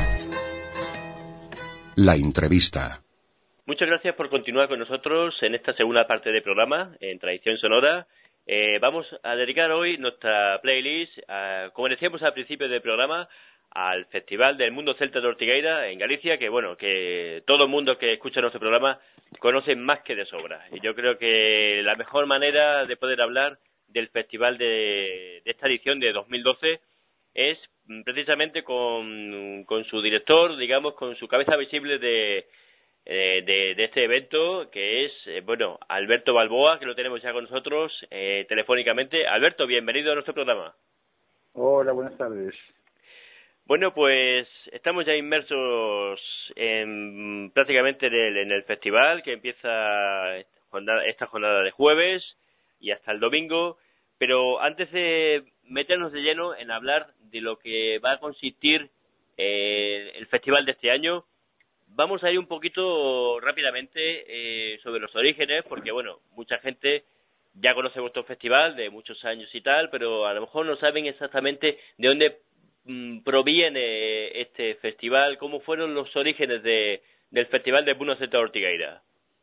La entrevista. Muchas gracias por continuar con nosotros en esta segunda parte del programa, en Tradición Sonora. Eh, vamos a dedicar hoy nuestra playlist, a, como decíamos al principio del programa, al Festival del Mundo Celta de Ortigueira en Galicia, que bueno, que todo el mundo que escucha nuestro programa conoce más que de sobra. Y yo creo que la mejor manera de poder hablar del festival de, de esta edición de dos mil doce es precisamente con, con su director, digamos, con su cabeza visible de, de, de este evento, que es, eh, bueno, Alberto Balboa, que lo tenemos ya con nosotros eh, telefónicamente. Alberto, bienvenido a nuestro programa. Hola, buenas tardes. Bueno, pues estamos ya inmersos en, prácticamente en el, en el festival, que empieza esta jornada, esta jornada de jueves y hasta el domingo, pero antes de meternos de lleno en hablar de lo que va a consistir eh, el festival de este año, vamos a ir un poquito rápidamente eh, sobre los orígenes, porque bueno, mucha gente ya conoce vuestro festival de muchos años y tal, pero a lo mejor no saben exactamente de dónde mmm, proviene este festival, cómo fueron los orígenes de, del festival de Mundo Celta de Ortigueira.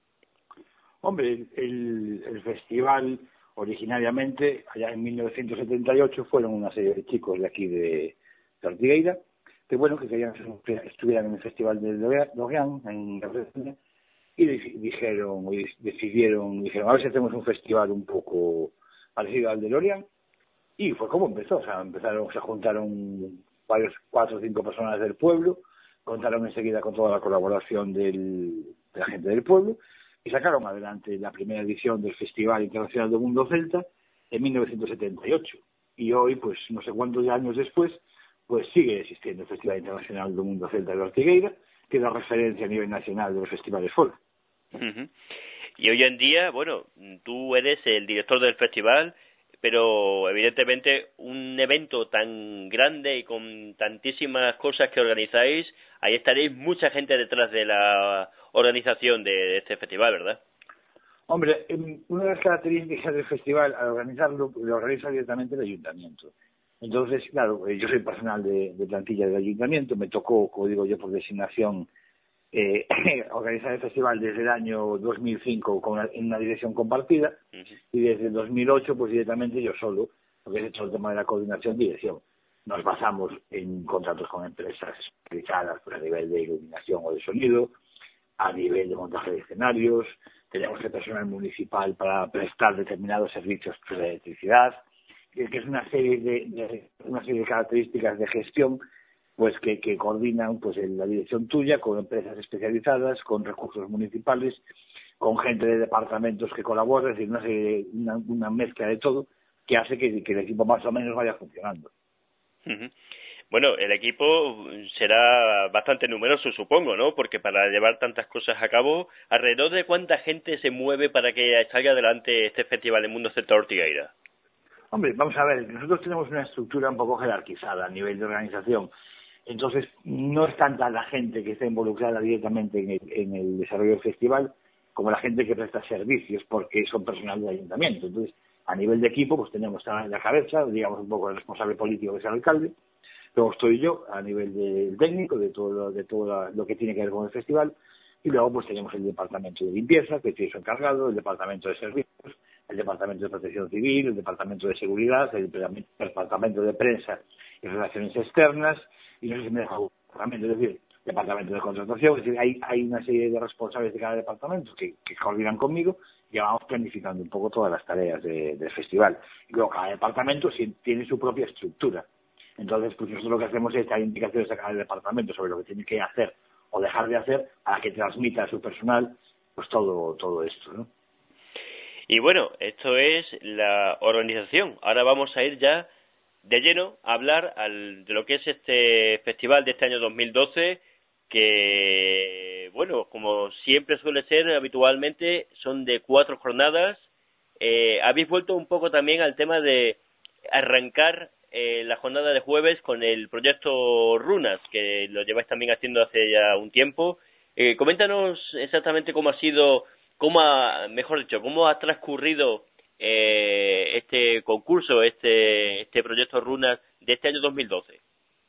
Hombre, el, el festival originariamente, allá en mil novecientos setenta y ocho, fueron una serie de chicos de aquí de, de Ortigueira, que bueno, que querían que estuvieran en el festival de Lorient, en la Bretaña, y dijeron, y decidieron, dijeron, a ver si hacemos un festival un poco parecido al de Lorient, y fue como empezó, o sea, empezaron, se juntaron varios, cuatro o cinco personas del pueblo, contaron enseguida con toda la colaboración del, de la gente del pueblo, y sacaron adelante la primera edición del Festival Internacional del Mundo Celta en mil novecientos setenta y ocho. Y hoy, pues no sé cuántos años después, pues sigue existiendo el Festival Internacional del Mundo Celta de Ortigueira, que es la referencia a nivel nacional de los festivales folk. Uh-huh. Y hoy en día, bueno, tú eres el director del festival, pero evidentemente un evento tan grande y con tantísimas cosas que organizáis, ahí estaréis mucha gente detrás de la organización de este festival, ¿verdad? Hombre, una de las características del festival, al organizarlo, lo organiza directamente el ayuntamiento. Entonces, claro, yo soy personal de, de plantilla del ayuntamiento, me tocó, como digo yo, por designación, eh, organizar el festival desde el año dos mil cinco con una, en una dirección compartida, uh-huh. Y desde el dos mil ocho, pues directamente yo solo, porque he hecho el tema de la coordinación y dirección. Nos basamos en contratos con empresas especializadas pues, a nivel de iluminación o de sonido, a nivel de montaje de escenarios, tenemos el personal municipal para prestar determinados servicios de electricidad, que es una serie de, de una serie de características de gestión pues que, que coordinan pues en la dirección tuya con empresas especializadas, con recursos municipales, con gente de departamentos que colabora, es decir, una, serie, una, una mezcla de todo que hace que, que el equipo más o menos vaya funcionando. Uh-huh. Bueno, el equipo será bastante numeroso, supongo, ¿no? Porque para llevar tantas cosas a cabo, ¿alrededor de cuánta gente se mueve para que salga adelante este festival de Mundo Celta de Ortigueira? Hombre, vamos a ver, nosotros tenemos una estructura un poco jerarquizada a nivel de organización. Entonces, no es tanta la gente que está involucrada directamente en el, en el desarrollo del festival como la gente que presta servicios, porque son personal del ayuntamiento. Entonces, a nivel de equipo, pues tenemos en la cabeza, digamos, un poco el responsable político que es el alcalde. Luego estoy yo, a nivel del técnico, de todo, lo, de todo lo que tiene que ver con el festival. Y luego, pues tenemos el departamento de limpieza, que tiene su encargado, el departamento de servicios, el departamento de protección civil, el departamento de seguridad, el departamento de prensa y relaciones externas, y no sé si me deja un departamento, es decir, departamento de contratación, es decir, hay, hay una serie de responsables de cada departamento que, que coordinan conmigo y vamos planificando un poco todas las tareas de, del festival. Y luego cada departamento sí, tiene su propia estructura. Entonces, pues nosotros lo que hacemos es dar indicaciones a cada departamento sobre lo que tiene que hacer o dejar de hacer para que transmita a su personal pues todo, todo esto, ¿no? Y bueno, esto es la organización. Ahora vamos a ir ya de lleno a hablar al, de lo que es este festival de este año dos mil doce, que, bueno, como siempre suele ser habitualmente, son de cuatro jornadas. Eh, habéis vuelto un poco también al tema de arrancar eh, la jornada de jueves con el proyecto Runas, que lo lleváis también haciendo hace ya un tiempo. Eh, coméntanos exactamente cómo ha sido, cómo ha, mejor dicho, cómo ha transcurrido eh, este concurso, este este proyecto Runas de este año dos mil doce.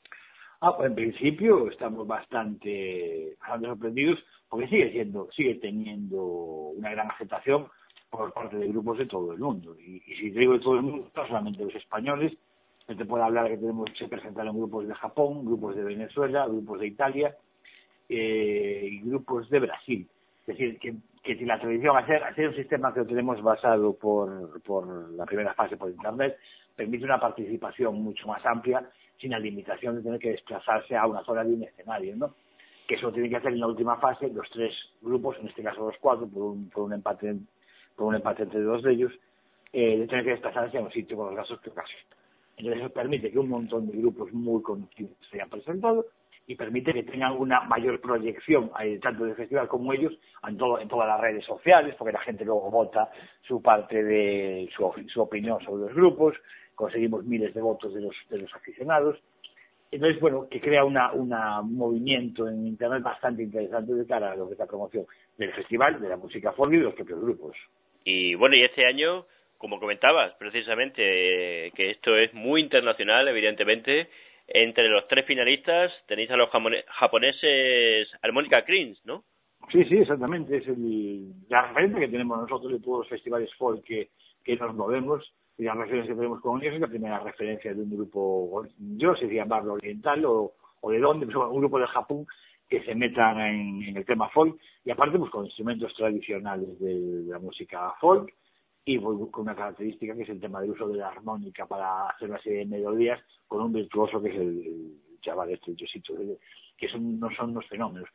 Ah, pues en principio estamos bastante, bastante sorprendidos porque sigue siendo, sigue teniendo una gran aceptación por parte de grupos de todo el mundo. Y, y si digo de todo el mundo, no solamente los españoles, te puedo hablar que tenemos se presentaron grupos de Japón, grupos de Venezuela, grupos de Italia eh, y grupos de Brasil. Es decir, que, que si la tradición, hacer, hacer un sistema que lo tenemos basado por, por la primera fase por Internet, permite una participación mucho más amplia sin la limitación de tener que desplazarse a una zona de un escenario, ¿no? Que eso lo tienen que hacer en la última fase los tres grupos, en este caso los cuatro, por un, por un empate por un empate entre dos de ellos, eh, de tener que desplazarse a un sitio con los gastos que ocasionan. Entonces eso permite que un montón de grupos muy conocidos se hayan presentado y permite que tengan una mayor proyección, eh, tanto del festival como ellos, en, todo, en todas las redes sociales, porque la gente luego vota su parte de su, su opinión sobre los grupos, conseguimos miles de votos de los, de los aficionados. Entonces, bueno, que crea una, una, un movimiento en Internet bastante interesante de cara a lo que es la promoción del festival, de la música folk y de los propios grupos. Y bueno, y este año, como comentabas, precisamente, eh, que esto es muy internacional, evidentemente. Entre los tres finalistas tenéis a los japoneses Harmonica Kings, ¿no? Sí, sí, exactamente. Es el, la referencia que tenemos nosotros de todos los festivales folk que, que nos movemos, y la referencia que tenemos con ellos es la primera referencia de un grupo, yo no sé si llamarlo oriental o, o de dónde, pero un grupo de Japón que se metan en, en el tema folk, y aparte pues con instrumentos tradicionales de, de la música folk, y pues, con una característica que es el tema del uso de la armónica para hacer una serie de melodías con un virtuoso que es el, el chaval este, el Yoshito, que son, no son unos fenómenos.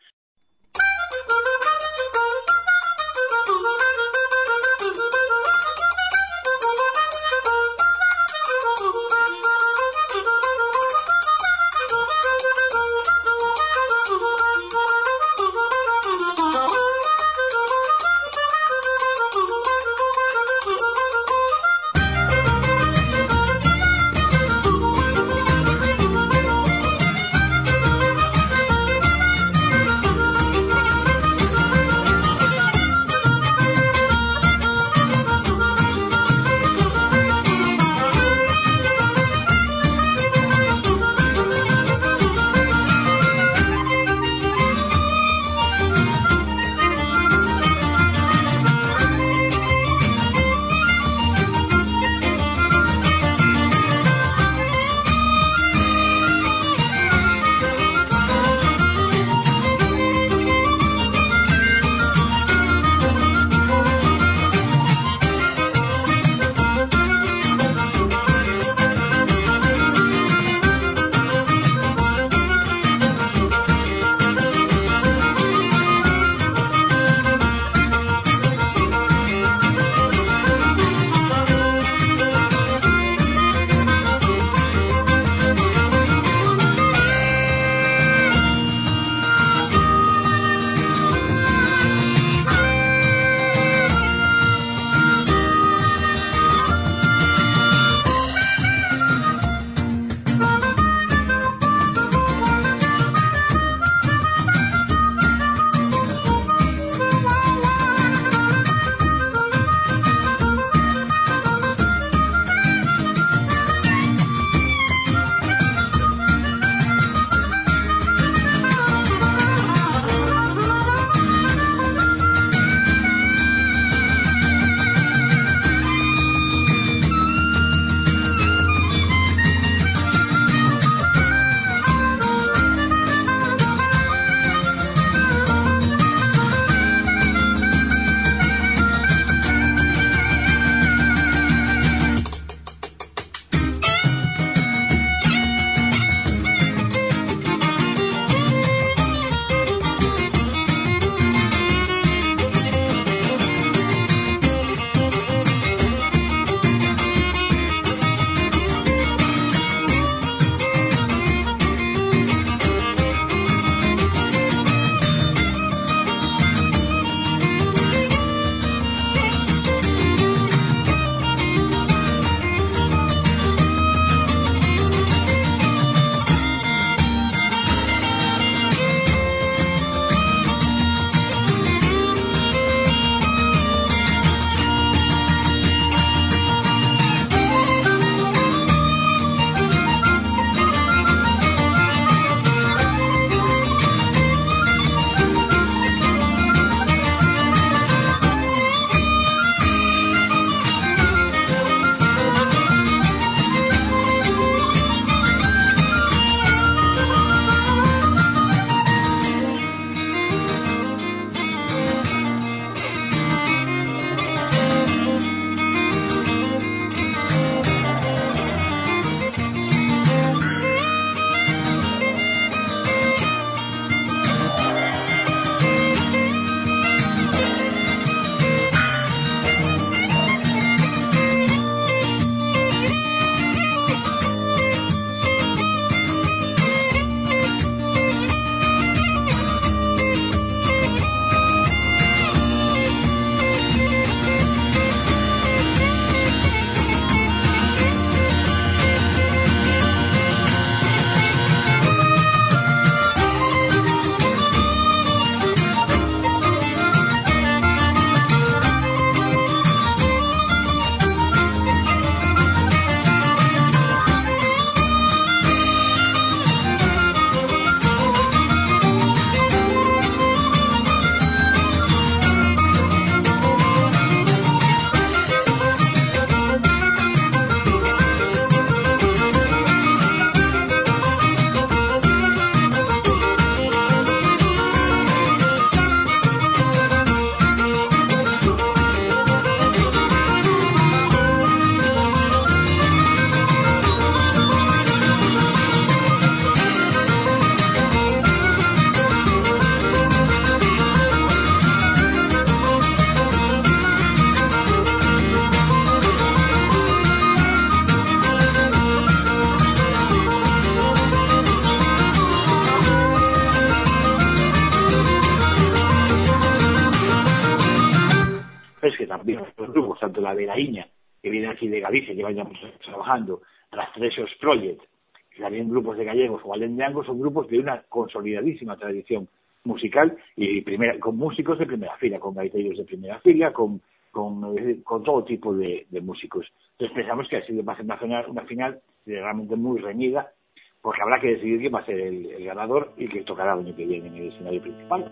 que también los grupos, tanto la Veraíña, que viene aquí de Galicia, que vayan trabajando, Rastresos Project, que también grupos de gallegos o alendeangos, son grupos de una consolidadísima tradición musical y primera, con músicos de primera fila, con gaiteros de primera fila, con, con, con todo tipo de, de músicos. Entonces pensamos que así va a ser una final, una final realmente muy reñida, porque habrá que decidir quién va a ser el, el ganador y que tocará el año que viene en el escenario principal.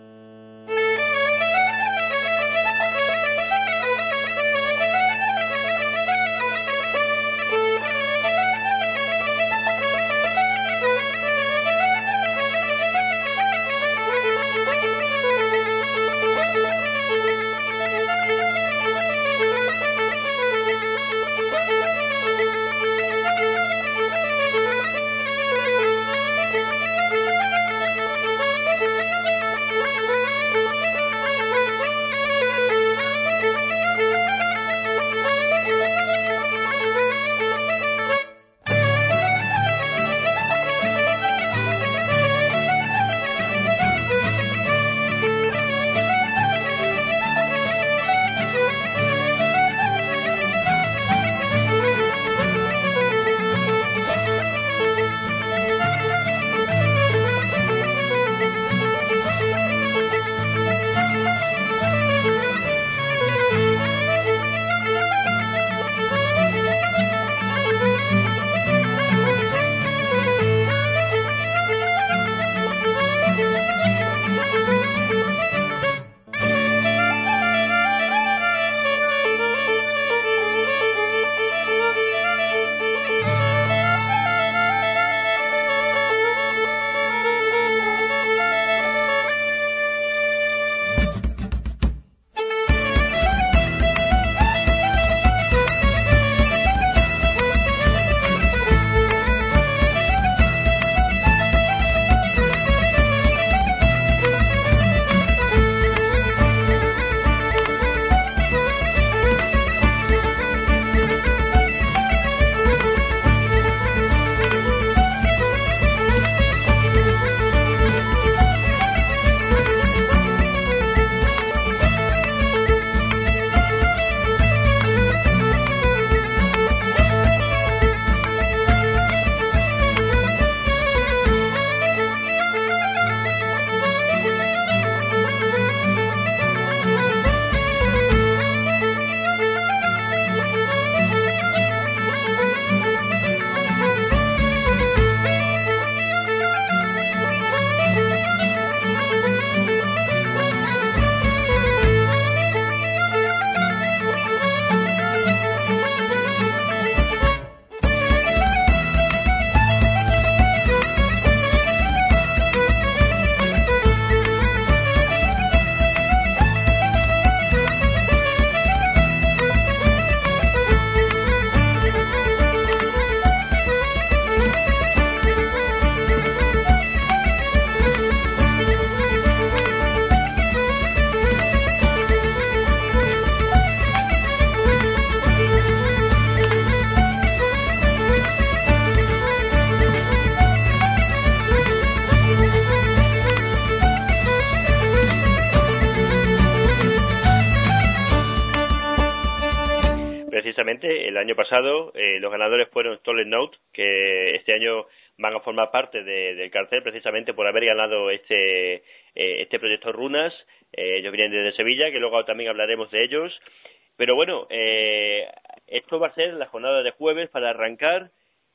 precisamente el año pasado eh, los ganadores fueron Stolen Note, que este año van a formar parte de, del cartel precisamente por haber ganado este eh, este proyecto Runas. Eh, ellos vienen desde Sevilla, que luego también hablaremos de ellos. Pero bueno, eh, esto va a ser la jornada de jueves para arrancar.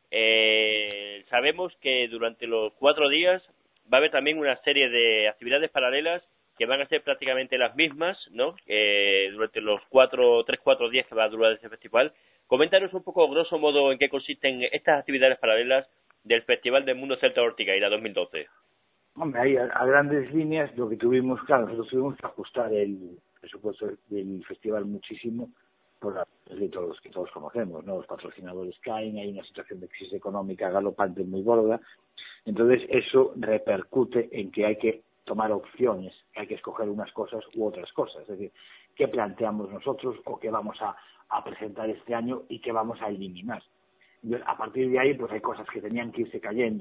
Eh, sabemos que durante los cuatro días va a haber también una serie de actividades paralelas que van a ser prácticamente las mismas, ¿no? Eh, durante los cuatro, tres, cuatro días que va a durar este festival. Coméntanos un poco, grosso modo, en qué consisten estas actividades paralelas del Festival del Mundo Celta Ortigueira dos mil doce. Hombre, ahí a, a grandes líneas lo que tuvimos, claro, nosotros tuvimos que ajustar el presupuesto del festival muchísimo por las de todos que todos conocemos, ¿no? Los patrocinadores caen, hay una situación de crisis económica galopante muy gorda, entonces eso repercute en que hay que tomar opciones, hay que escoger unas cosas u otras cosas, es decir, qué planteamos nosotros o qué vamos a, a presentar este año y qué vamos a eliminar. Entonces, a partir de ahí, pues hay cosas que tenían que irse cayendo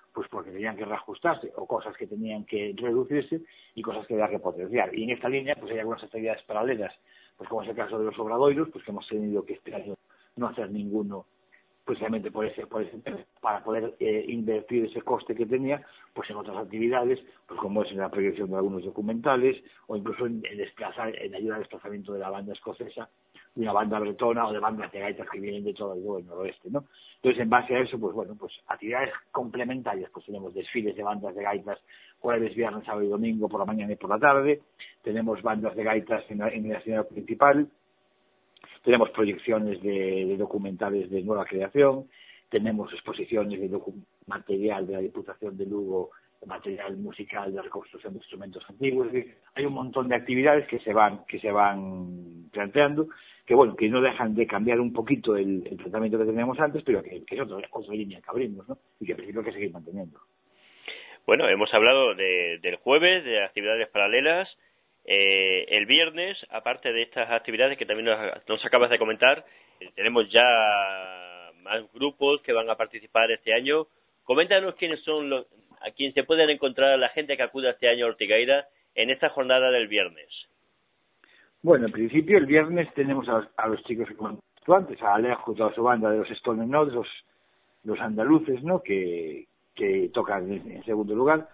pues porque tenían que reajustarse, o cosas que tenían que reducirse y cosas que había que potenciar. Y en esta línea pues hay algunas actividades paralelas, pues como es el caso de los obradoiros, pues que hemos tenido que este año no hacer ninguno, precisamente por ese, por ese para poder eh, invertir ese coste que tenía pues en otras actividades, pues como es en la proyección de algunos documentales, o incluso en, en desplazar, en ayuda al desplazamiento de la banda escocesa, de una banda bretona o de bandas de gaitas que vienen de todo el noroeste, ¿no? Entonces, en base a eso, pues bueno, pues actividades complementarias, pues tenemos desfiles de bandas de gaitas jueves, viernes, sábado y domingo por la mañana y por la tarde, tenemos bandas de gaitas en, la, en el escenario principal, tenemos proyecciones de, de documentales de nueva creación, tenemos exposiciones de material de la Diputación de Lugo, material musical de reconstrucción de instrumentos antiguos. Es decir, hay un montón de actividades que se van que se van planteando, que bueno, que no dejan de cambiar un poquito el, el tratamiento que teníamos antes, pero que, que es otra, otra línea que abrimos, ¿no? Y que al principio hay que seguir manteniendo. Bueno, hemos hablado de, del jueves, de actividades paralelas. Eh, el viernes, aparte de estas actividades que también nos, nos acabas de comentar, eh, tenemos ya más grupos que van a participar este año. Coméntanos quiénes son los, a quién se pueden encontrar la gente que acuda este año a Ortigueira en esta jornada del viernes. Bueno, en principio el viernes tenemos a, a los chicos que comenté antes, a Alejo y toda su banda de los Stone Notes, los, los andaluces, ¿no? Que, que tocan en, en segundo lugar.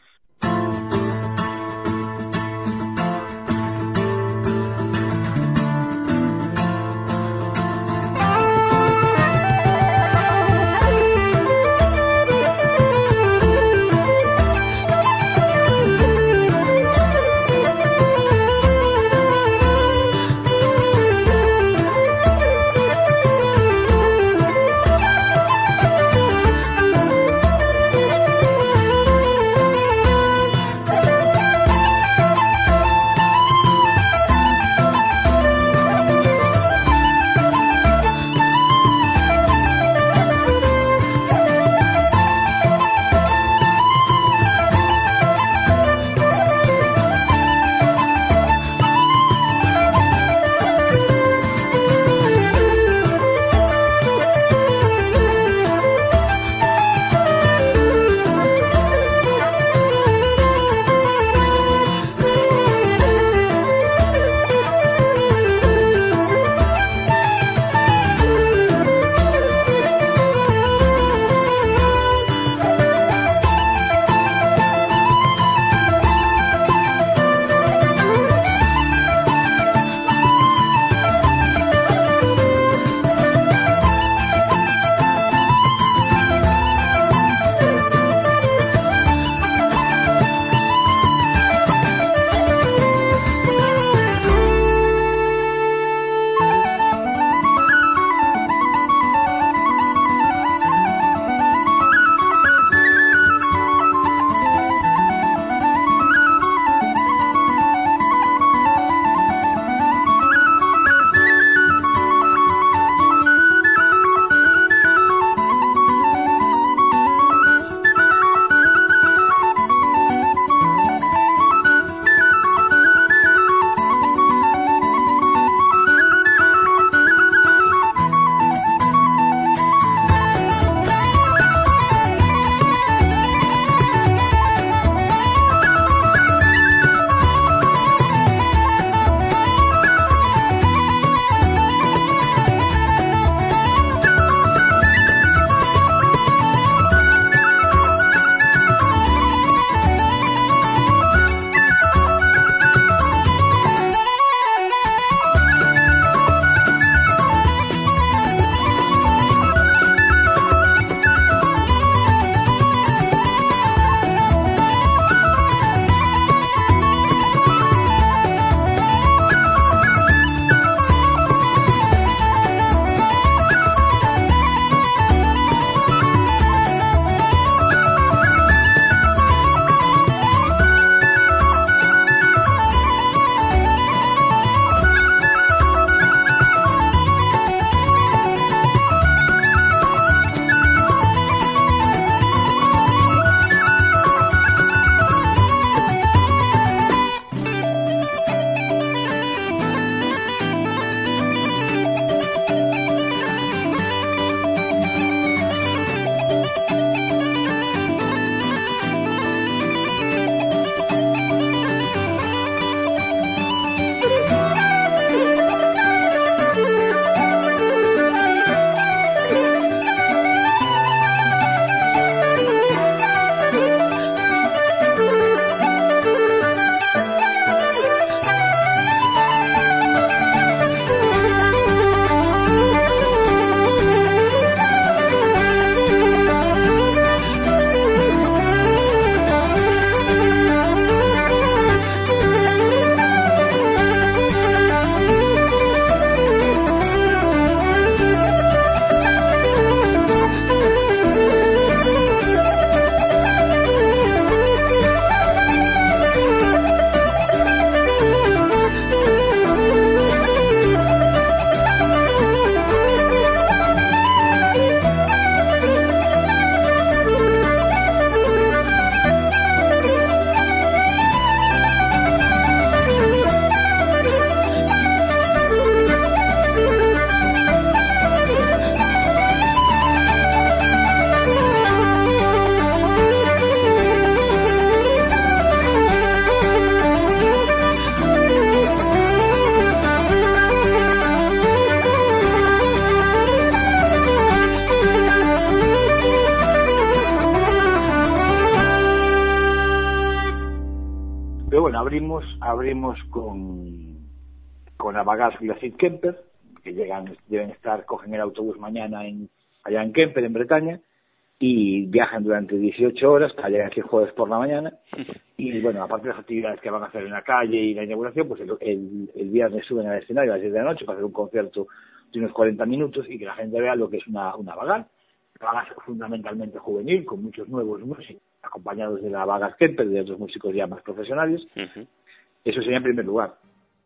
Pero bueno, abrimos abrimos con con Avagas Glacier Kemper, que llegan, deben estar, cogen el autobús mañana en allá en Kemper, en Bretaña, y viajan durante dieciocho horas para llegar aquí el jueves por la mañana. Y bueno, aparte de las actividades que van a hacer en la calle y la inauguración, pues el, el, el viernes suben al escenario a las diez de la noche para hacer un concierto de unos cuarenta minutos y que la gente vea lo que es una, una Avagas. Avagas fundamentalmente juvenil, con muchos nuevos músicos, acompañados de la Avagas Kemper, de otros músicos ya más profesionales. Uh-huh. Eso sería en primer lugar.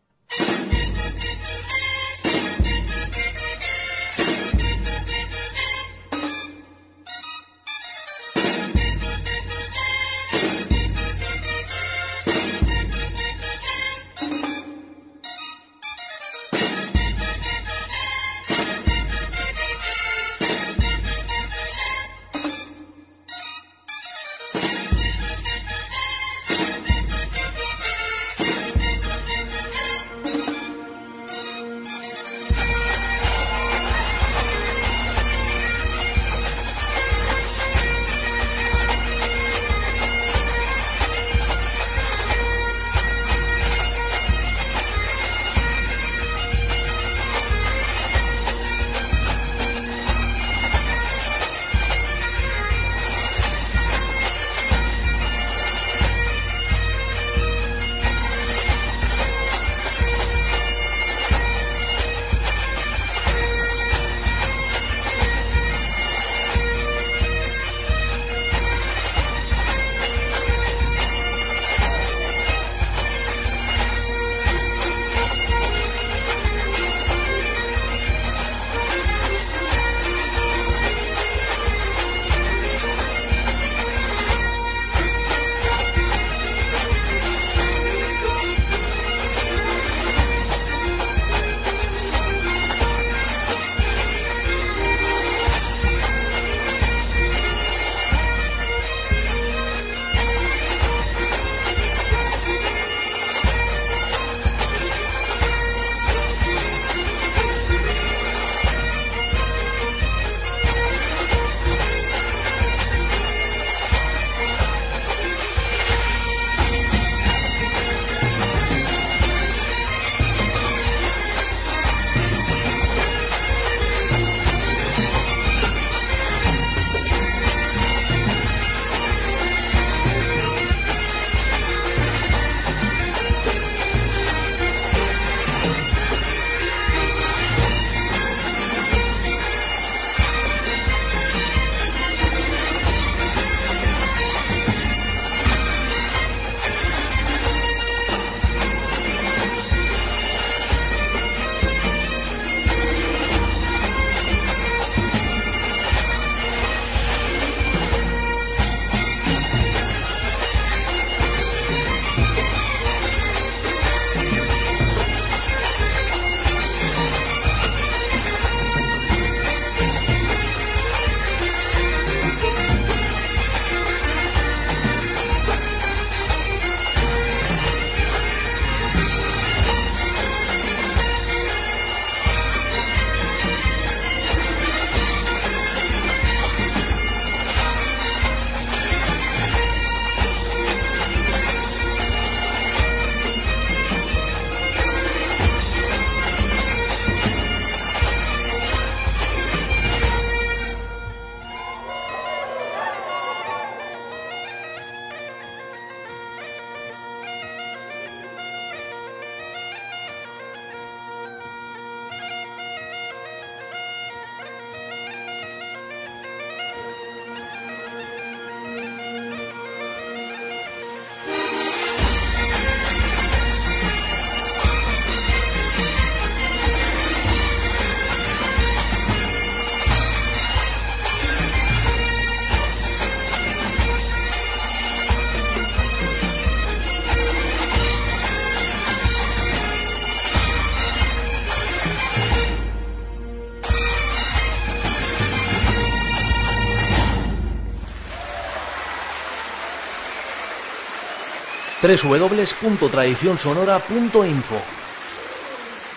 doble u doble u doble u punto tradición sonora punto info.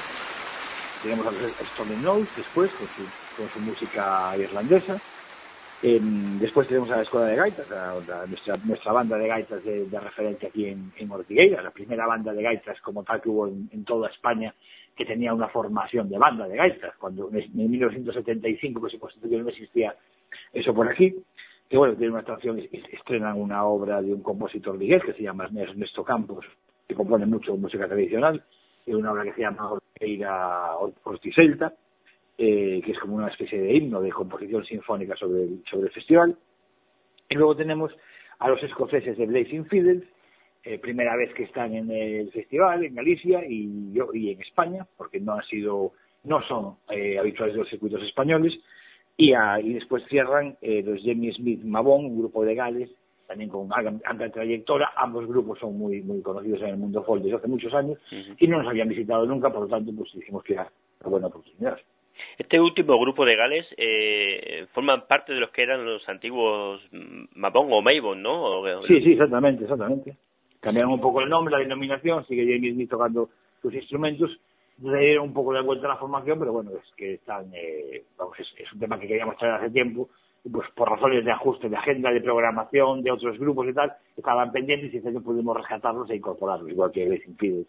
Tenemos a Stormy Nose después con su, con su música irlandesa. Eh, después tenemos a la Escuela de Gaitas, a, a nuestra, nuestra banda de gaitas de, de referencia aquí en, en Ortigueira, la primera banda de gaitas como tal que hubo en, en toda España que tenía una formación de banda de gaitas, cuando en mil novecientos setenta y cinco que se constituyó no existía eso por aquí, que bueno, tiene una atracción, estrenan una obra de un compositor vigués que se llama Ernesto Campos, que compone mucho música tradicional, y una obra que se llama Ortigueira Orticelta, Eh, que es como una especie de himno de composición sinfónica sobre el, sobre el festival. Y luego tenemos a los escoceses de Blazing Fiddles, eh, primera vez que están en el festival en Galicia y, yo, y en España, porque no han sido, no son eh, habituales de los circuitos españoles. Y, a, y después cierran eh, los Jamie Smith Mabón, un grupo de Gales, también con una amplia trayectoria. Ambos grupos son muy muy conocidos en el mundo folk desde hace muchos años, uh-huh. y no nos habían visitado nunca, por lo tanto pues dijimos que era una buena oportunidad. Este último grupo de Gales eh, forman parte de los que eran los antiguos Mabón o Mabon, ¿no? O, sí, sí, exactamente, exactamente. Cambiaron un poco el nombre, la denominación, sigue Jamie Smith tocando sus instrumentos, le dieron un poco de vuelta a la formación, pero bueno, es que están, eh, vamos, es, es un tema que queríamos traer hace tiempo, y pues por razones de ajuste de agenda, de programación, de otros grupos y tal, estaban pendientes y este año pudimos rescatarlos e incorporarlos, igual que Blazing Fiddles.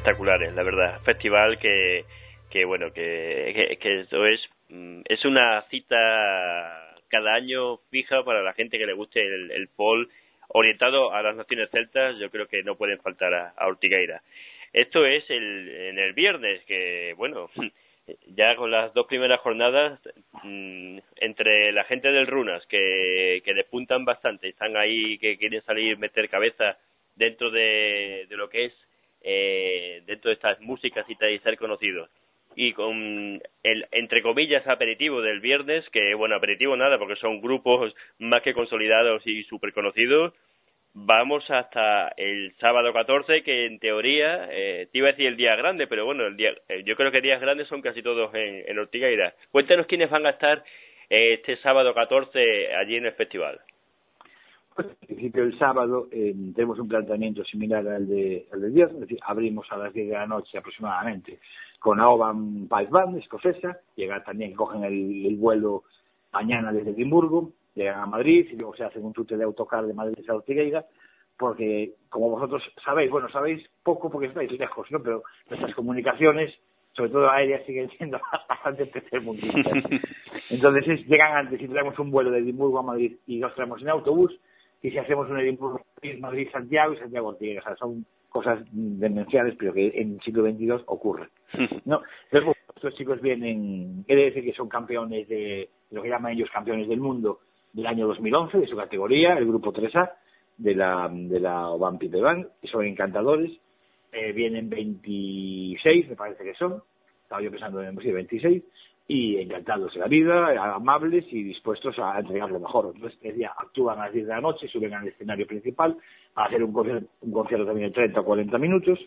espectaculares, la verdad. Festival que, que bueno, que, que, que esto es, es una cita cada año fija para la gente que le guste el, el folk orientado a las naciones celtas. Yo creo que no pueden faltar a, a Ortigueira. Esto es el, en el viernes, que bueno, ya con las dos primeras jornadas, entre la gente del Runas, que, que despuntan bastante, están ahí, que quieren salir, meter cabeza dentro de, de lo que es, eh, dentro de estas músicas y ser conocidos, y con el, entre comillas, aperitivo del viernes, que bueno, aperitivo nada, porque son grupos más que consolidados y súper conocidos. Vamos hasta el sábado catorce, que en teoría, eh, te iba a decir el día grande, pero bueno, el día, eh, yo creo que días grandes son casi todos en, en Ortigueira. Cuéntanos quiénes van a estar eh, este sábado catorce allí en el festival. Pues, en principio, el sábado eh, tenemos un planteamiento similar al de al del viernes, es decir, abrimos a las diez de la noche aproximadamente con Aoban Pipe Band escocesa, llega también, cogen el, el vuelo mañana desde Edimburgo, llegan a Madrid y luego se hacen un tute de autocar de Madrid a Ortigueira, porque como vosotros sabéis, bueno, sabéis poco porque estáis lejos, ¿no? Pero nuestras comunicaciones, sobre todo aéreas, siguen siendo bastante tercermundistas. Entonces es, llegan antes y traemos un vuelo de Edimburgo a Madrid y los traemos en autobús, y si hacemos un Edimburgo Madrid-Santiago y Santiago-Ortigueira, o sea, son cosas demenciales, pero que en el siglo veintidós ocurren, ¿no? Entonces, estos chicos vienen, quiere decir que son campeones de, lo que llaman ellos campeones del mundo del año dos mil once, de su categoría, el grupo tres A de la de la Oban Pipe Band, que son encantadores. Eh, vienen veintiséis, me parece que son, estaba yo pensando en sí, veintiséis, y encantados de la vida, amables y dispuestos a entregar lo mejor. Entonces, ese día actúan a las diez de la noche, suben al escenario principal a hacer un concierto, un concierto también de treinta o cuarenta minutos.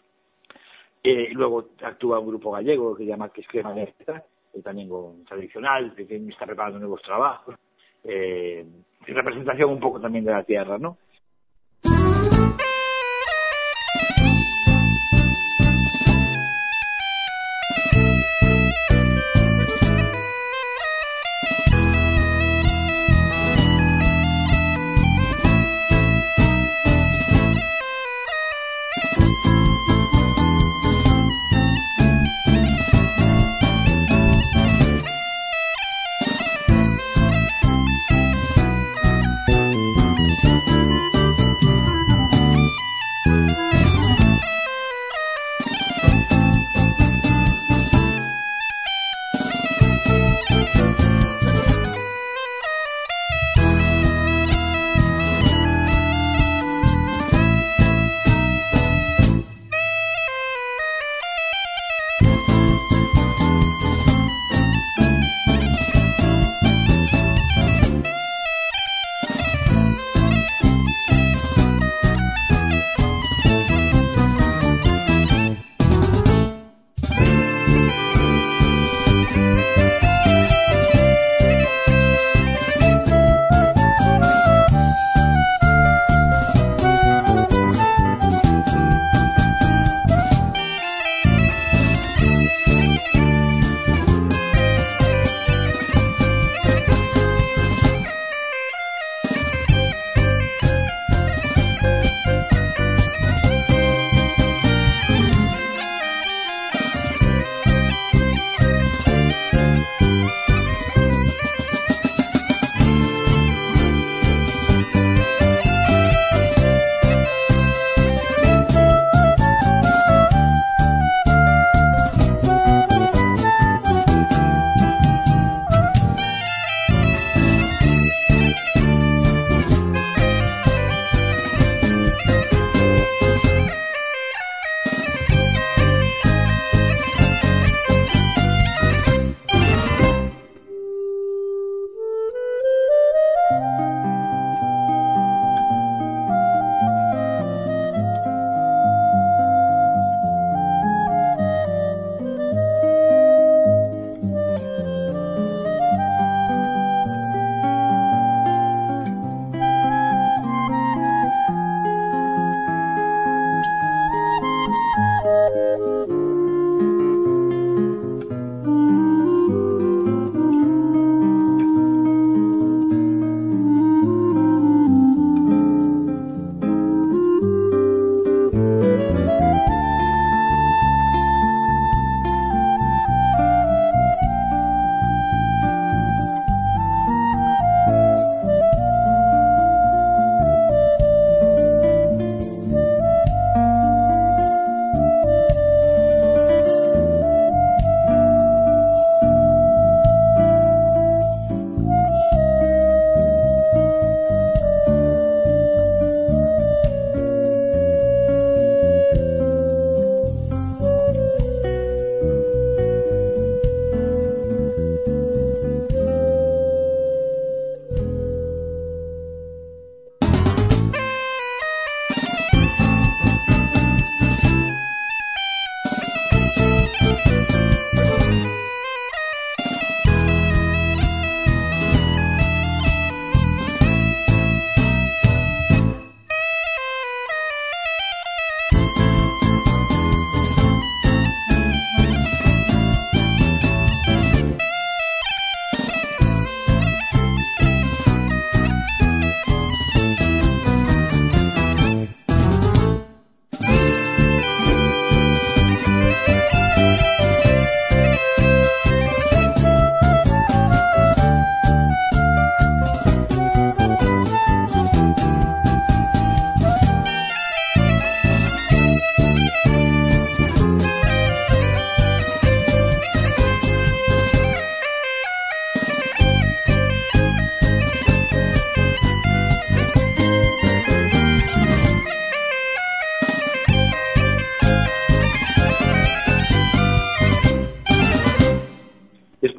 Eh, luego actúa un grupo gallego que se llama Que Esquema de Esta, también con tradicional, que está preparando nuevos trabajos. Eh, representación un poco también de la tierra, ¿no?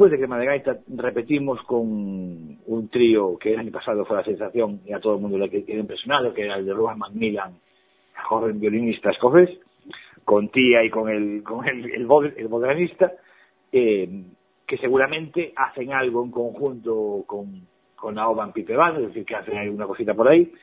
después de Crema de Gaita repetimos con un trío que el año pasado fue la sensación y a todo el mundo le quedó impresionado, que era el de Rowan Macmillan, joven violinista escocés, con Tía y con el con el, el, bod, el bodeganista, eh, que seguramente hacen algo en conjunto con, con la Oban Pipe Band, es decir, que hacen alguna cosita por ahí.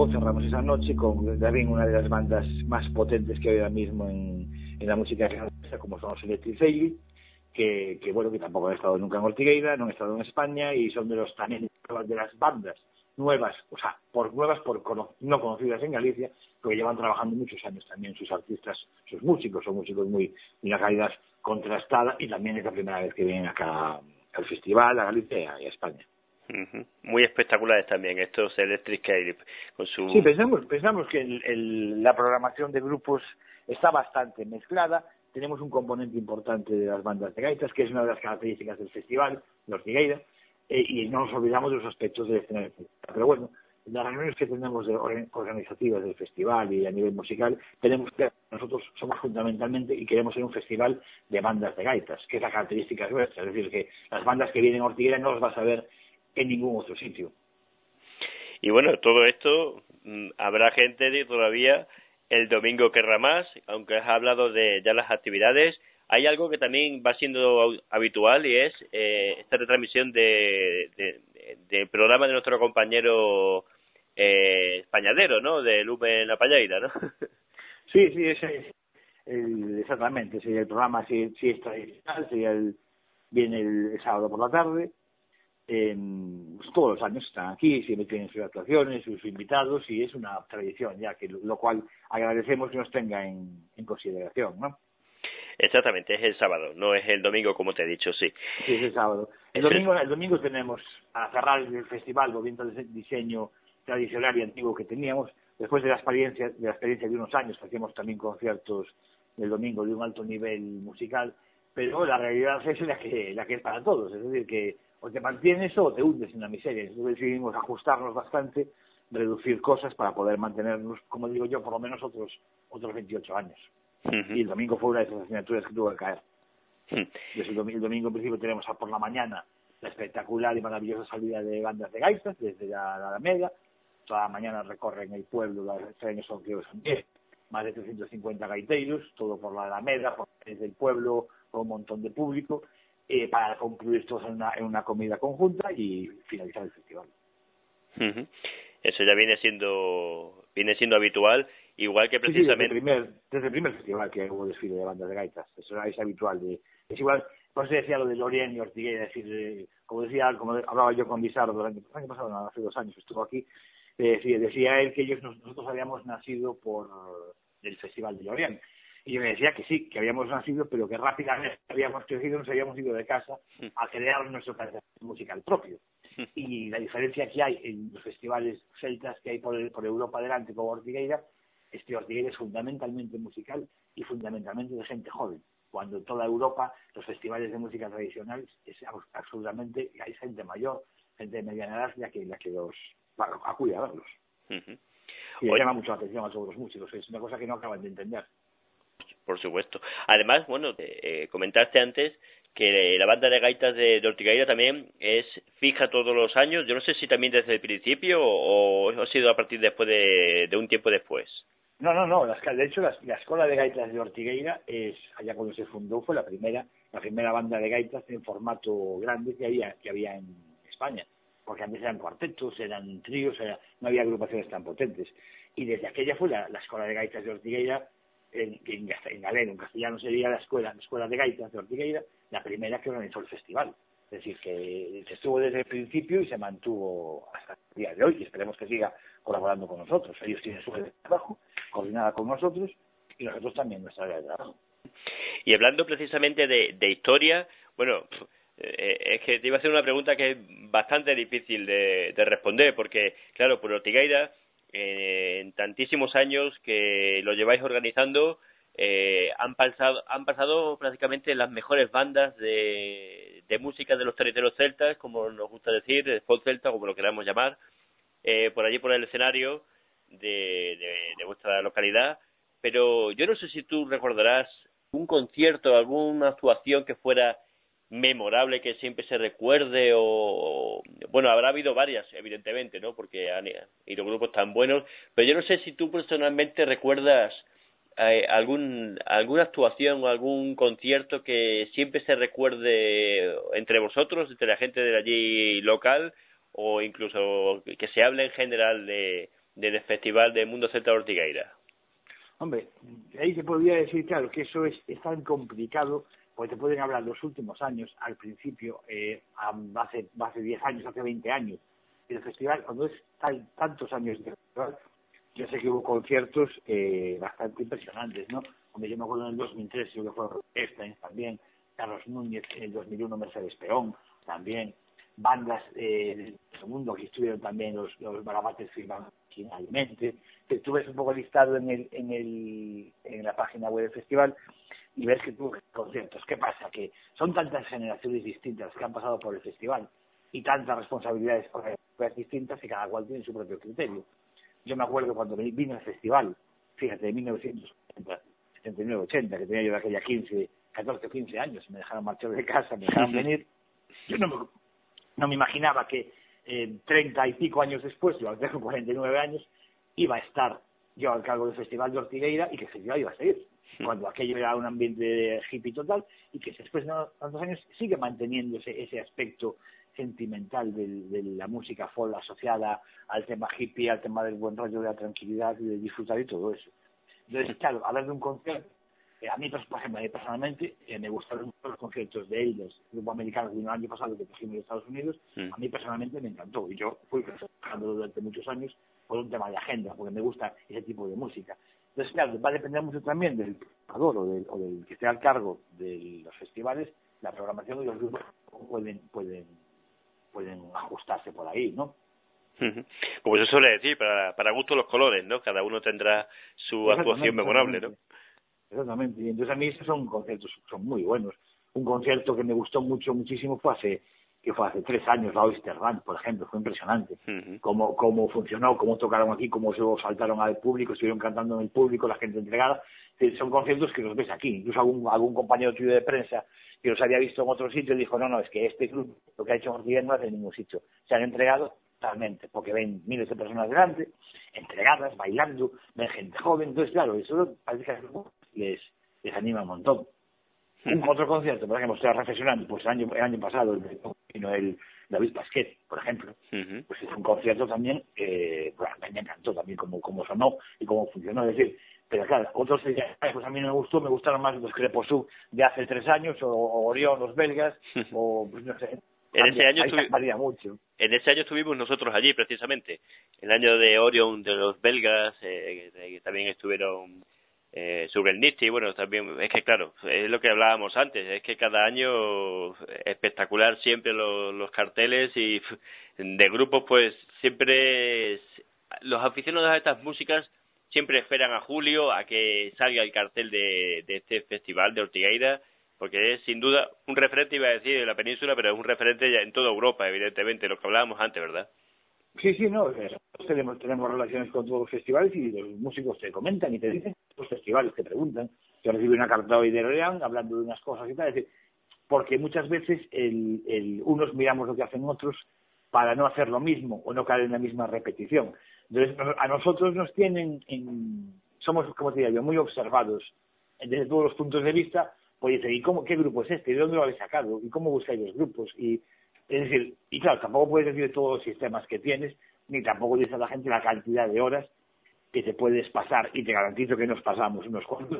luego cerramos esa noche con también una de las bandas más potentes que hay ahora mismo en, en la música gaitera, como son los Electric Fairy, que, que bueno, que tampoco han estado nunca en Ortigueira, no han estado en España, y son de los también de las bandas nuevas, o sea, por nuevas, por cono, no conocidas en Galicia, porque llevan trabajando muchos años también sus artistas, sus músicos, son músicos muy de una calidad contrastada, y también es la primera vez que vienen acá al festival, a Galicia y a España. Uh-huh. Muy espectaculares también estos Electric Fairy con su... Sí, pensamos, pensamos que el, el, la programación de grupos está bastante mezclada. Tenemos un componente importante de las bandas de gaitas, que es una de las características del festival de Ortigueira, eh, y no nos olvidamos de los aspectos del escenario. Pero bueno, las reuniones que tenemos de organizativas del festival y a nivel musical, tenemos que nosotros somos fundamentalmente y queremos ser un festival de bandas de gaitas, que es la característica nuestra. Es decir, que las bandas que vienen a Ortigueira no las vas a ver en ningún otro sitio. Y bueno, todo esto, mmm, habrá gente de todavía el domingo querrá más, aunque has hablado de ya las actividades. Hay algo que también va siendo habitual y es eh, esta retransmisión de, de, de, del programa de nuestro compañero eh, Españadero, ¿no? De Lupe en la Pallaira, ¿no? Sí, sí, ese es el, exactamente, sería el programa, si, si es tradicional, sería el, viene el, el sábado por la tarde. Eh, pues todos los años están aquí, siempre tienen sus actuaciones, sus invitados, y es una tradición ya, que lo, lo cual agradecemos que nos tenga en, en consideración, ¿no? Exactamente, es el sábado, no es el domingo, como te he dicho, sí. Sí, es el sábado. El domingo, el domingo tenemos, a cerrar el festival, volviendo al diseño tradicional y antiguo que teníamos, después de la experiencia de la experiencia de unos años, que hacíamos también conciertos el domingo de un alto nivel musical, pero la realidad es la que, la que es para todos, es decir, que o te mantienes o te hundes en la miseria. Entonces decidimos ajustarnos bastante, reducir cosas para poder mantenernos, como digo yo, por lo menos otros otros veintiocho años. Uh-huh. Y el domingo fue una de esas asignaturas que tuvo que caer. Uh-huh. Desde el domingo, el domingo en principio tenemos a por la mañana la espectacular y maravillosa salida de bandas de gaitas desde la, la Alameda. Toda la mañana recorren el pueblo, los trenes son que son diez, más de trescientos cincuenta gaiteiros, todo por la Alameda, por desde el pueblo, con un montón de público. Eh, para concluir todos en una, en una comida conjunta y finalizar el festival. Uh-huh. Eso ya viene siendo viene siendo habitual, igual que precisamente... Sí, sí, desde, el primer, desde el primer festival que hubo desfile de bandas de gaitas, eso es habitual. De, es igual, por eso decía lo de Lorien y Ortigueira, es decir, eh, como decía, como hablaba yo con Bizarro el año, el año pasado, no, hace dos años estuvo aquí, eh, decía, decía él que ellos nosotros habíamos nacido por el festival de Lorien. Y yo me decía que sí, que habíamos nacido, pero que rápidamente habíamos crecido, nos habíamos ido de casa a crear nuestro carácter musical propio. Y la diferencia que hay en los festivales celtas que hay por, el, por Europa adelante, como Ortigueira, este Ortigueira es fundamentalmente musical y fundamentalmente de gente joven. Cuando en toda Europa los festivales de música tradicional es absolutamente, hay gente mayor, gente de mediana edad, la que, la que los acude a verlos. Uh-huh. Y le llama mucho la atención a todos los músicos, es una cosa que no acaban de entender. Por supuesto. Además, bueno, eh, comentaste antes que la banda de gaitas de, de Ortigueira también es fija todos los años. Yo no sé si también desde el principio o, o ha sido a partir después de, de un tiempo después. No, no, no. Las, de hecho, las, la Escuela de Gaitas de Ortigueira es, allá cuando se fundó, fue la primera la primera banda de gaitas en formato grande que había que había en España. Porque antes eran cuartetos, eran tríos, era, no había agrupaciones tan potentes. Y desde aquella fue la, la Escuela de Gaitas de Ortigueira, en, en, en galego, en castellano sería la escuela, la escuela de gaitas de Ortigueira, la primera que organizó el festival. Es decir, que se estuvo desde el principio y se mantuvo hasta el día de hoy, y esperemos que siga colaborando con nosotros. Ellos tienen su área de trabajo coordinada con nosotros y nosotros también nuestra área de trabajo. Y hablando precisamente de, de historia, bueno, eh, es que te iba a hacer una pregunta que es bastante difícil de, de responder, porque, claro, por Ortigueira, Eh, en tantísimos años que lo lleváis organizando, eh, han pasado han pasado prácticamente las mejores bandas de, de música de los territorios celtas, como nos gusta decir, el folk celta, como lo queramos llamar, eh, por allí por el escenario de, de, de vuestra localidad. Pero yo no sé si tú recordarás un concierto, alguna actuación que fuera memorable, que siempre se recuerde, o bueno, habrá habido varias, evidentemente, ¿no? Porque han ido grupos tan buenos, pero yo no sé si tú personalmente recuerdas eh, algún alguna actuación o algún concierto que siempre se recuerde entre vosotros, entre la gente de allí local, o incluso que se hable en general de, del Festival de Mundo Celta de Ortigueira? Hombre, ahí se podría decir, claro, que eso es, es tan complicado, porque te pueden hablar los últimos años, al principio, eh, hace, hace diez años, hace veinte años, el festival, cuando es tal, tantos años de festival, yo sé que hubo conciertos eh, bastante impresionantes, ¿no? Hombre, yo me acuerdo en el dos mil tres, yo que fue Estein también, Carlos Núñez, en el dos mil uno Mercedes Peón, también, bandas eh, del mundo que estuvieron también, los, los Barabates firman finalmente. Tú ves un poco listado en el, en el en la página web del festival y ves que tuvo conciertos. ¿Qué pasa? Que son tantas generaciones distintas que han pasado por el festival y tantas responsabilidades distintas que cada cual tiene su propio criterio. Yo me acuerdo cuando vine al festival, fíjate, de mil novecientos setenta y nueve ochenta, que tenía yo de aquella quince, catorce o quince años, me dejaron marchar de casa, me dejaron venir. Yo no me, no me imaginaba que eh, treinta y pico años después, yo tengo cuarenta y nueve años, iba a estar yo al cargo del Festival de Ortigueira y que el festival iba a seguir, cuando aquello era un ambiente hippie total y que después de tantos años sigue manteniendo ese, ese aspecto sentimental de, de la música folk asociada al tema hippie, al tema del buen rollo, de la tranquilidad y de disfrutar y todo eso. Entonces, claro, hablar de un concierto, eh, a mí, por ejemplo, a mí personalmente, eh, me gustaron mucho los conciertos de ellos, el grupo americano que vino el año pasado, que trajimos de Estados Unidos, a mí personalmente me encantó, y yo fui trabajando durante muchos años por un tema de agenda, porque me gusta ese tipo de música. Entonces, claro, va a depender mucho también del productor o del, o del que esté al cargo de los festivales, la programación y los grupos pueden, pueden, pueden ajustarse por ahí, ¿no? Como se suele decir, para, para gusto los colores, ¿no? Cada uno tendrá su actuación memorable, ¿no? Exactamente, y entonces a mí esos son conciertos, son muy buenos. Un concierto que me gustó mucho, muchísimo fue hace, que fue hace tres años, la Oyster Band, por ejemplo, fue impresionante. Uh-huh. Cómo, cómo funcionó, cómo tocaron aquí, cómo se saltaron al público, estuvieron cantando en el público, la gente entregada. Son conciertos que los ves aquí. Incluso algún, algún compañero tuyo de prensa que los había visto en otro sitio dijo, no, no, es que este club, lo que ha hecho en Ortigueira no hace en ningún sitio. Se han entregado totalmente, porque ven miles de personas delante, entregadas, bailando, ven gente joven. Entonces, claro, eso parece que les, les anima un montón. Un otro concierto, por ejemplo, estoy reflexionando, pues el año, el año pasado vino el David Pasquet, por ejemplo, uh-huh. pues es un concierto también, eh, bueno, me encantó también cómo, cómo sonó y cómo funcionó, es decir, pero claro, otros pues a mí no me gustó, me gustaron más los Creposub de hace tres años, o, o Orión, los belgas, o pues no sé. En ese, año estuvi- varía mucho. en ese año estuvimos nosotros allí, precisamente. El año de Orion, de los belgas, eh, que también estuvieron eh, sobre el Nisti. Bueno, también, es que claro, es lo que hablábamos antes, es que cada año espectacular siempre los, los carteles y de grupos, pues siempre es, los aficionados a estas músicas siempre esperan a julio a que salga el cartel de, de este festival de Ortigueira, porque es sin duda un referente, iba a decir, de la península, pero es un referente ya en toda Europa, evidentemente, lo que hablábamos antes, ¿verdad? Sí, sí, no, tenemos, tenemos relaciones con todos los festivales y los músicos te comentan y te dicen, los festivales te preguntan. Yo recibí una carta hoy de Real hablando de unas cosas y tal, es decir, porque muchas veces el, el, unos miramos lo que hacen otros para no hacer lo mismo o no caer en la misma repetición. Entonces, a nosotros nos tienen, en, somos, como te diría yo, muy observados desde todos los puntos de vista. Pues dice, ¿y cómo, qué grupo es este? ¿Y de dónde lo habéis sacado? ¿Y cómo buscáis los grupos? Y, es decir, y claro, tampoco puedes decir de todos los sistemas que tienes, ni tampoco dices a la gente la cantidad de horas que te puedes pasar, y te garantizo que nos pasamos unos cuantos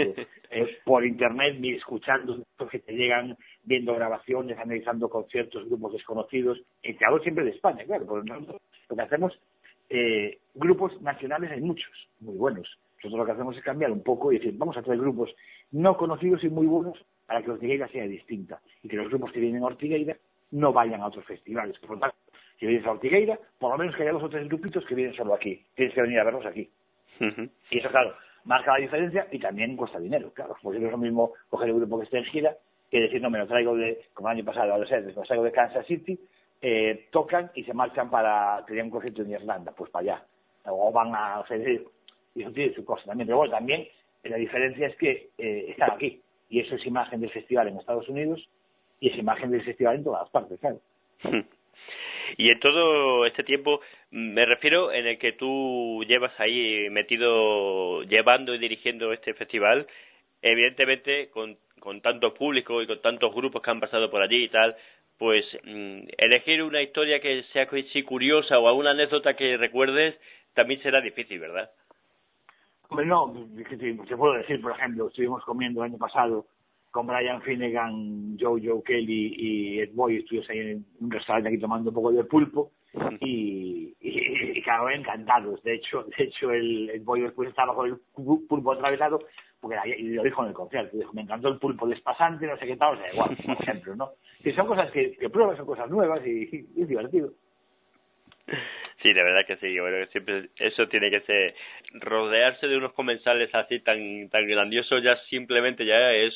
eh, por internet, ni escuchando que te llegan, viendo grabaciones, analizando conciertos, grupos desconocidos, y te hablo siempre de España, claro, porque nosotros lo que hacemos, eh, grupos nacionales hay muchos, muy buenos. Nosotros lo que hacemos es cambiar un poco y decir, vamos a traer grupos no conocidos y muy buenos para que Ortigueira sea distinta y que los grupos que vienen a Ortigueira no vayan a otros festivales. Por lo tanto, si vienes a Ortigueira, por lo menos que haya dos o tres grupitos que vienen solo aquí. Tienes que venir a verlos aquí. Uh-huh. Y eso, claro, marca la diferencia y también cuesta dinero, claro. Porque no es lo mismo coger el grupo que esté en gira que decir, no, me lo traigo de, como el año pasado, a los Edres, me lo traigo de Kansas City, eh, tocan y se marchan para, tenían un concierto en Irlanda, pues para allá. O van a, o sea, y eso tiene su cosa también. Pero bueno, también la diferencia es que eh, están aquí. Y eso es imagen del festival en Estados Unidos y es imagen del festival en todas partes, claro. Y en todo este tiempo, me refiero en el que tú llevas ahí metido, llevando y dirigiendo este festival, evidentemente con, con tantos públicos y con tantos grupos que han pasado por allí y tal, pues mmm, elegir una historia que sea sí curiosa o alguna anécdota que recuerdes, también será difícil, ¿verdad? Hombre, no, te puedo decir, por ejemplo, estuvimos comiendo el año pasado con Brian Finnegan, Joe Joe Kelly y Ed Boy, estuvimos ahí en un restaurante aquí tomando un poco de pulpo y, y, y claro, encantados. De hecho, de hecho el Ed Boy después estaba con el pulpo atravesado, porque y lo dijo en el concierto, dijo, me encantó el pulpo despasante, no sé qué tal, o sea, igual, por ejemplo, ¿no? Que son cosas que, que pruebas, son cosas nuevas y, y es divertido. Sí, la verdad que sí, bueno, siempre eso tiene que ser, rodearse de unos comensales así tan tan grandiosos ya simplemente ya es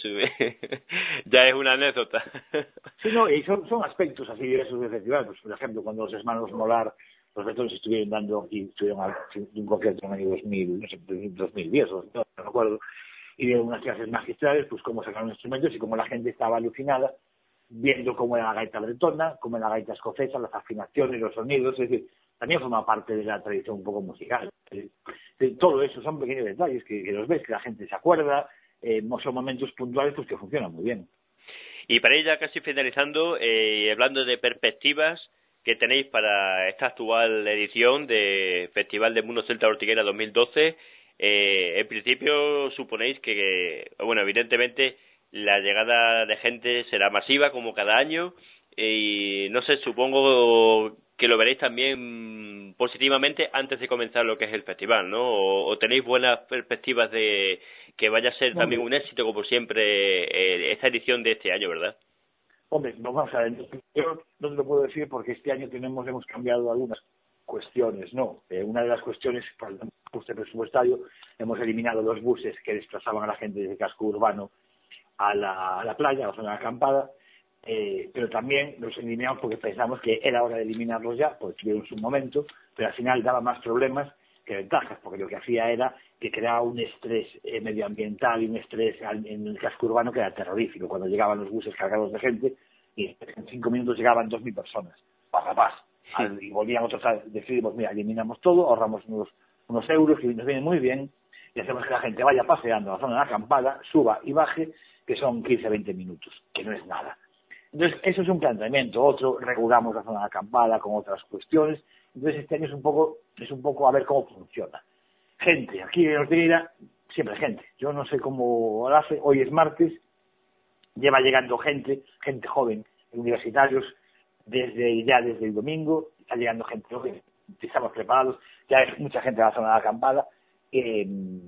ya es una anécdota. Sí, no, y son, son aspectos así de esos de festival, pues por ejemplo cuando los hermanos Molar, los Betones estuvieron dando y estuvieron a un concierto en el año dos mil, no sé, dos mil diez, no, no me acuerdo, y dieron unas clases magistrales, pues cómo sacaron instrumentos y cómo la gente estaba alucinada viendo cómo era la gaita bretona, cómo era la gaita escocesa, las afinaciones, los sonidos, es decir, también forma parte de la tradición un poco musical. De todo eso son pequeños detalles que, que los ves, que la gente se acuerda, eh, son momentos puntuales pues que funcionan muy bien. Y para ir ya casi finalizando, eh, hablando de perspectivas que tenéis para esta actual edición de Festival de Mundo Celta Ortigueira dos mil doce, eh, en principio suponéis que, bueno, evidentemente la llegada de gente será masiva como cada año y no sé, supongo que lo veréis también positivamente antes de comenzar lo que es el festival, ¿no? O, o tenéis buenas perspectivas de que vaya a ser Hombre, también un éxito como siempre eh, esta edición de este año, ¿verdad? Hombre, vamos a ver, yo no te lo puedo decir porque este año tenemos hemos cambiado algunas cuestiones, ¿no? Eh, una de las cuestiones, por el ajuste presupuestario, hemos eliminado los buses que desplazaban a la gente desde el casco urbano a la, a la playa, a la zona de acampada, eh, pero también los eliminamos porque pensamos que era hora de eliminarlos ya, porque tuvieron su momento, pero al final daba más problemas que ventajas, porque lo que hacía era que creaba un estrés eh, medioambiental y un estrés en el casco urbano que era terrorífico, cuando llegaban los buses cargados de gente y en cinco minutos llegaban dos mil personas, paz a paz, sí. Y volvían otros a decidimos, mira, eliminamos todo, ahorramos unos, unos euros y nos viene muy bien y hacemos que la gente vaya paseando a la zona de la acampada, suba y baje, que son quince a veinte minutos, que no es nada. Entonces, eso es un planteamiento. Otro, regulamos la zona de acampada con otras cuestiones. Entonces, este año es un poco es un poco a ver cómo funciona. Gente, aquí en Ortigueira, siempre hay gente. Yo no sé cómo lo hace. Hoy es martes, lleva llegando gente, gente joven, universitarios, desde ya desde el domingo, está llegando gente joven, estamos preparados, ya hay mucha gente en la zona de acampada, eh,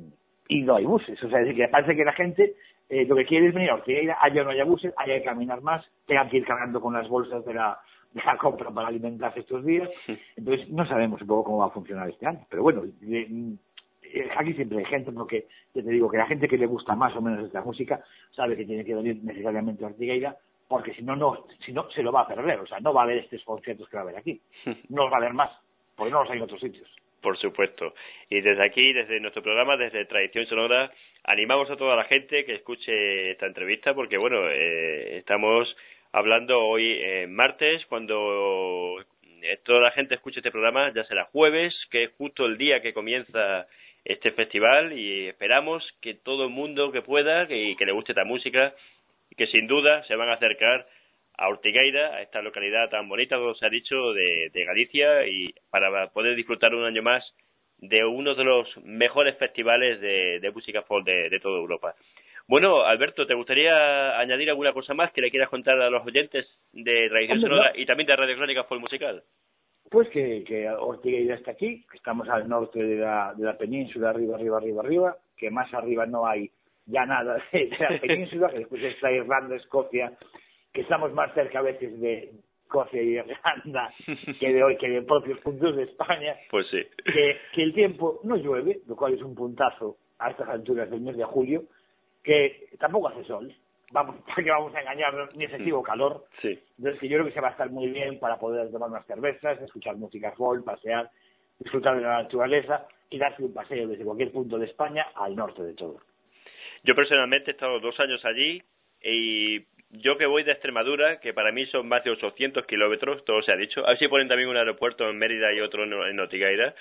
y no hay buses. O sea, es decir, que parece que la gente Eh, lo que quiere es venir a Ortigueira, haya o no haya buses, haya que caminar más, tengan que ir cargando con las bolsas de la, de la compra para alimentarse estos días. Entonces, no sabemos un poco cómo va a funcionar este año. Pero bueno, eh, eh, aquí siempre hay gente, porque yo te digo que la gente que le gusta más o menos esta música sabe que tiene que venir necesariamente a Ortigueira, porque si no, no, si no se lo va a perder. O sea, no va a haber estos conciertos que va a haber aquí. No los va a haber más, porque no los hay en otros sitios. Por supuesto. Y desde aquí, desde nuestro programa, desde Tradición Sonora, animamos a toda la gente que escuche esta entrevista porque, bueno, eh, estamos hablando hoy eh, martes, cuando eh, toda la gente escuche este programa ya será jueves, que es justo el día que comienza este festival y esperamos que todo el mundo que pueda que, y que le guste esta música y que sin duda se van a acercar a Ortigueira, a esta localidad tan bonita, como se ha dicho, de, de Galicia, y para poder disfrutar un año más de uno de los mejores festivales de, de música folk de, de toda Europa. Bueno, Alberto, ¿te gustaría añadir alguna cosa más que le quieras contar a los oyentes de Tradición Hombre, Sonora no. y también de Radio Crónica Folk Musical? Pues que, que Ortigueira está aquí, que estamos al norte de la, de la península, arriba, arriba, arriba, arriba, que más arriba no hay ya nada de, de la península, que después está Irlanda, Escocia, que estamos más cerca a veces de Escocia y Irlanda que de hoy, que de propios puntos de España. Pues sí. Que, que el tiempo no llueve, lo cual es un puntazo a estas alturas del mes de julio, que tampoco hace sol. Vamos, ¿para qué vamos a engañarnos? Ni excesivo calor. Sí. Entonces, que yo creo que se va a estar muy bien para poder tomar unas cervezas, escuchar música folk, pasear, disfrutar de la naturaleza y darse un paseo desde cualquier punto de España al norte de todo. Yo personalmente he estado dos años allí y Yo que voy de Extremadura, que para mí son más de ochocientos kilómetros, todo se ha dicho. A ver si ponen también un aeropuerto en Mérida y otro en Ortigueira.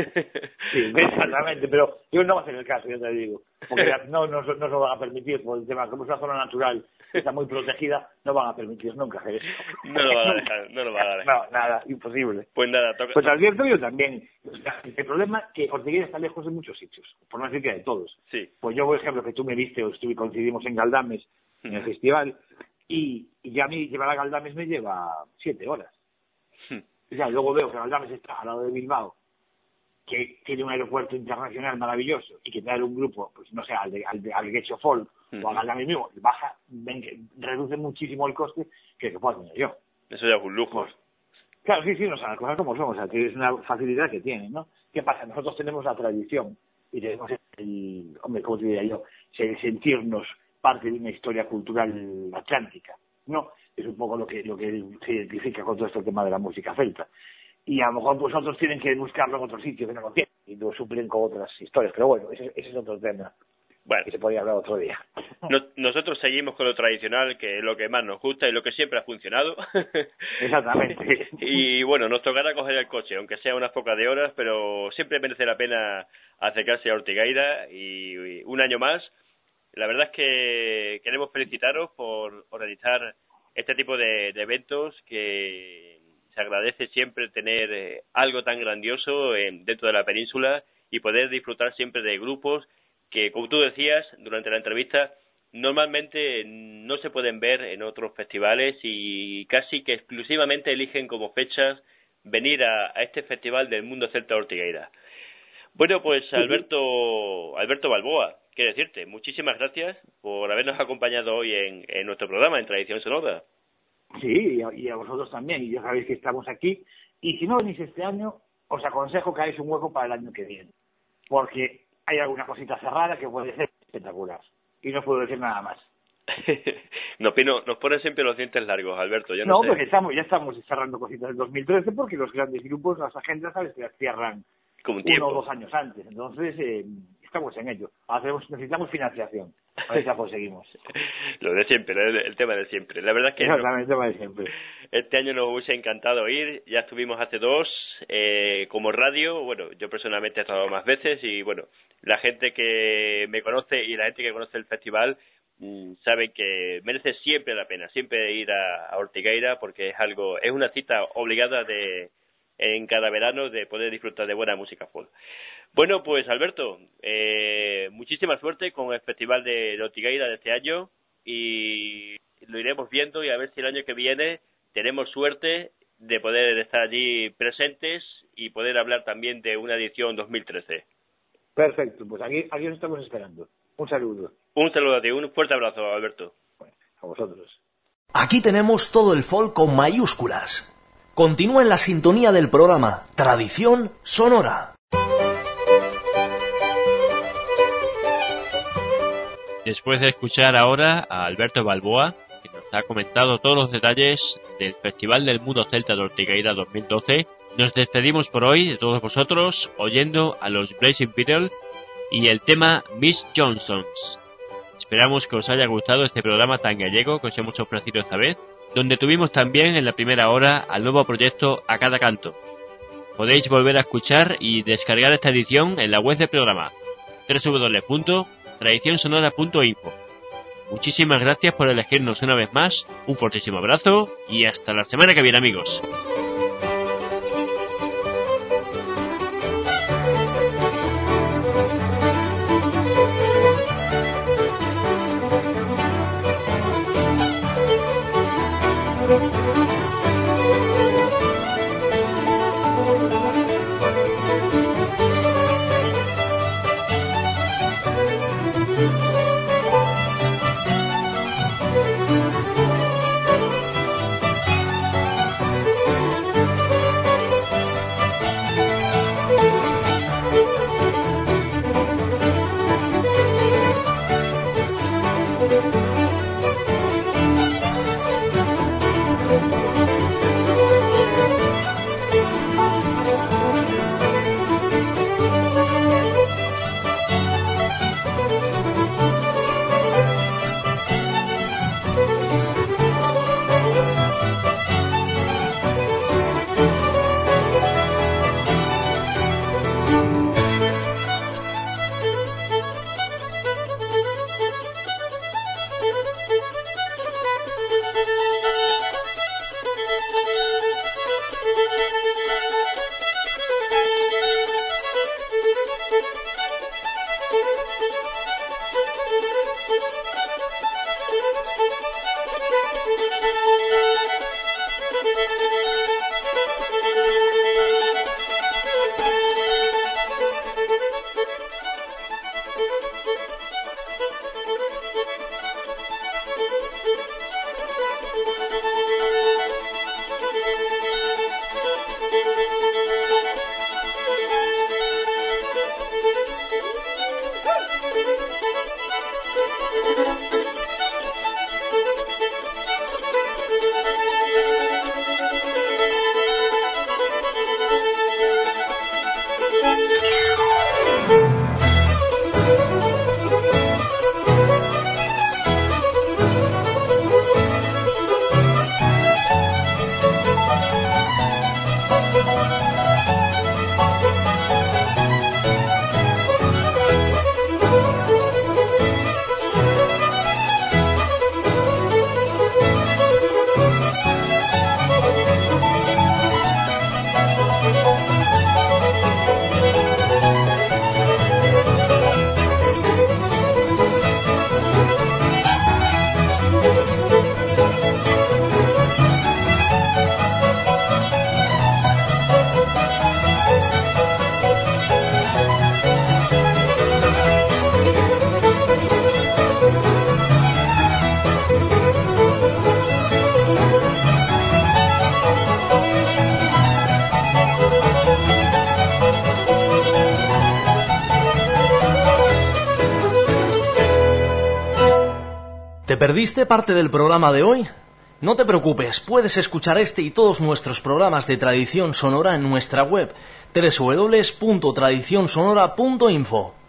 Sí, exactamente, pero yo no va a ser el caso, ya te digo. Porque no, no, no se lo van a permitir por el tema, como es una zona natural, está muy protegida, no van a permitir nunca hacer eso. No lo van a dejar, no lo van a dejar. No, nada, imposible. Pues nada, toca. Pues advierto yo también. El problema es que Ortigueira está lejos de muchos sitios, por no decir que de todos. Sí. Pues yo, por ejemplo, que tú me viste o estuve, coincidimos en Galdames, en el festival, y, y ya a mí llevar a Galdames me lleva siete horas. O sea, luego veo que Galdames está al lado de Bilbao, que tiene un aeropuerto internacional maravilloso, y que traer un grupo, pues no sé, al de, al de, al Getxo Folk, uh-huh. o a Galdames mismo, baja, ven que reduce muchísimo el coste que que puedo tener yo. Eso ya es un lujo. Pues, claro, sí, sí, no, o sea, las cosas como son, o sea, que es una facilidad que tienen, ¿no? ¿Qué pasa? Nosotros tenemos la tradición, y tenemos el, hombre, ¿cómo te diría yo? El sentirnos parte de una historia cultural atlántica, ¿no? Es un poco lo que lo que se identifica con todo este tema de la música celta. Y a lo mejor pues otros tienen que buscarlo en otros sitios que no lo tienen y lo suplen con otras historias. Pero bueno, ese, ese es otro tema. Bueno, que se podría hablar otro día. No, nosotros seguimos con lo tradicional, que es lo que más nos gusta y lo que siempre ha funcionado. Exactamente. Y bueno, nos tocará coger el coche, aunque sea unas pocas de horas, pero siempre merece la pena acercarse a Ortigueira y, y un año más. La verdad es que queremos felicitaros por organizar este tipo de, de eventos, que se agradece siempre tener eh, algo tan grandioso en, dentro de la península y poder disfrutar siempre de grupos que, como tú decías durante la entrevista, normalmente no se pueden ver en otros festivales y casi que exclusivamente eligen como fechas venir a, a este Festival del Mundo Celta Ortigueira. Bueno, pues Alberto, Alberto Balboa, qué decirte, muchísimas gracias por habernos acompañado hoy en, en nuestro programa, en Tradición Sonora. Sí, y a, y a vosotros también, y ya sabéis que estamos aquí, y si no venís este año, os aconsejo que hagáis un hueco para el año que viene, porque hay alguna cosita cerrada que puede ser espectacular, y no puedo decir nada más. nos, pino, nos ponen siempre los dientes largos, Alberto. Yo no, no sé. porque estamos, ya estamos cerrando cositas del dos mil trece, porque los grandes grupos, las agendas, sabes que las cierran como un uno o dos años antes, entonces eh, estamos en ello. Hacemos, necesitamos financiación, a ver si la conseguimos. Lo de siempre, el, el tema de siempre. La verdad es que Exactamente, el tema de siempre. Este año nos hubiese encantado ir, ya estuvimos hace dos, eh, como radio, bueno, yo personalmente he estado más veces y bueno, la gente que me conoce y la gente que conoce el festival mmm, sabe que merece siempre la pena, siempre ir a, a Ortigueira, porque es algo, es una cita obligada de en cada verano de poder disfrutar de buena música folk. Bueno, pues Alberto, eh, muchísima suerte con el Festival de Ortigueira de este año y lo iremos viendo y a ver si el año que viene tenemos suerte de poder estar allí presentes y poder hablar también de una edición dos mil trece. Perfecto, pues aquí, aquí os estamos esperando. Un saludo. Un saludo a ti, un fuerte abrazo, Alberto. Bueno, a vosotros. Aquí tenemos todo el folk con mayúsculas. Continúa en la sintonía del programa Tradición Sonora. Después de escuchar ahora a Alberto Balboa, que nos ha comentado todos los detalles del Festival del Mundo Celta de Ortigueira dos mil doce, nos despedimos por hoy de todos vosotros oyendo a los Blazing Beatles y el tema Miss Johnsons. Esperamos que os haya gustado este programa tan gallego que os hemos ofrecido esta vez, donde tuvimos también en la primera hora al nuevo proyecto A Cada Canto. Podéis volver a escuchar y descargar esta edición en la web del programa doble u doble u doble u punto tradición sonora punto info. Muchísimas gracias por elegirnos una vez más, un fortísimo abrazo y hasta la semana que viene, amigos. Thank you. ¿Te perdiste parte del programa de hoy? No te preocupes, puedes escuchar este y todos nuestros programas de Tradición Sonora en nuestra web doble u doble u doble u punto tradición sonora punto info.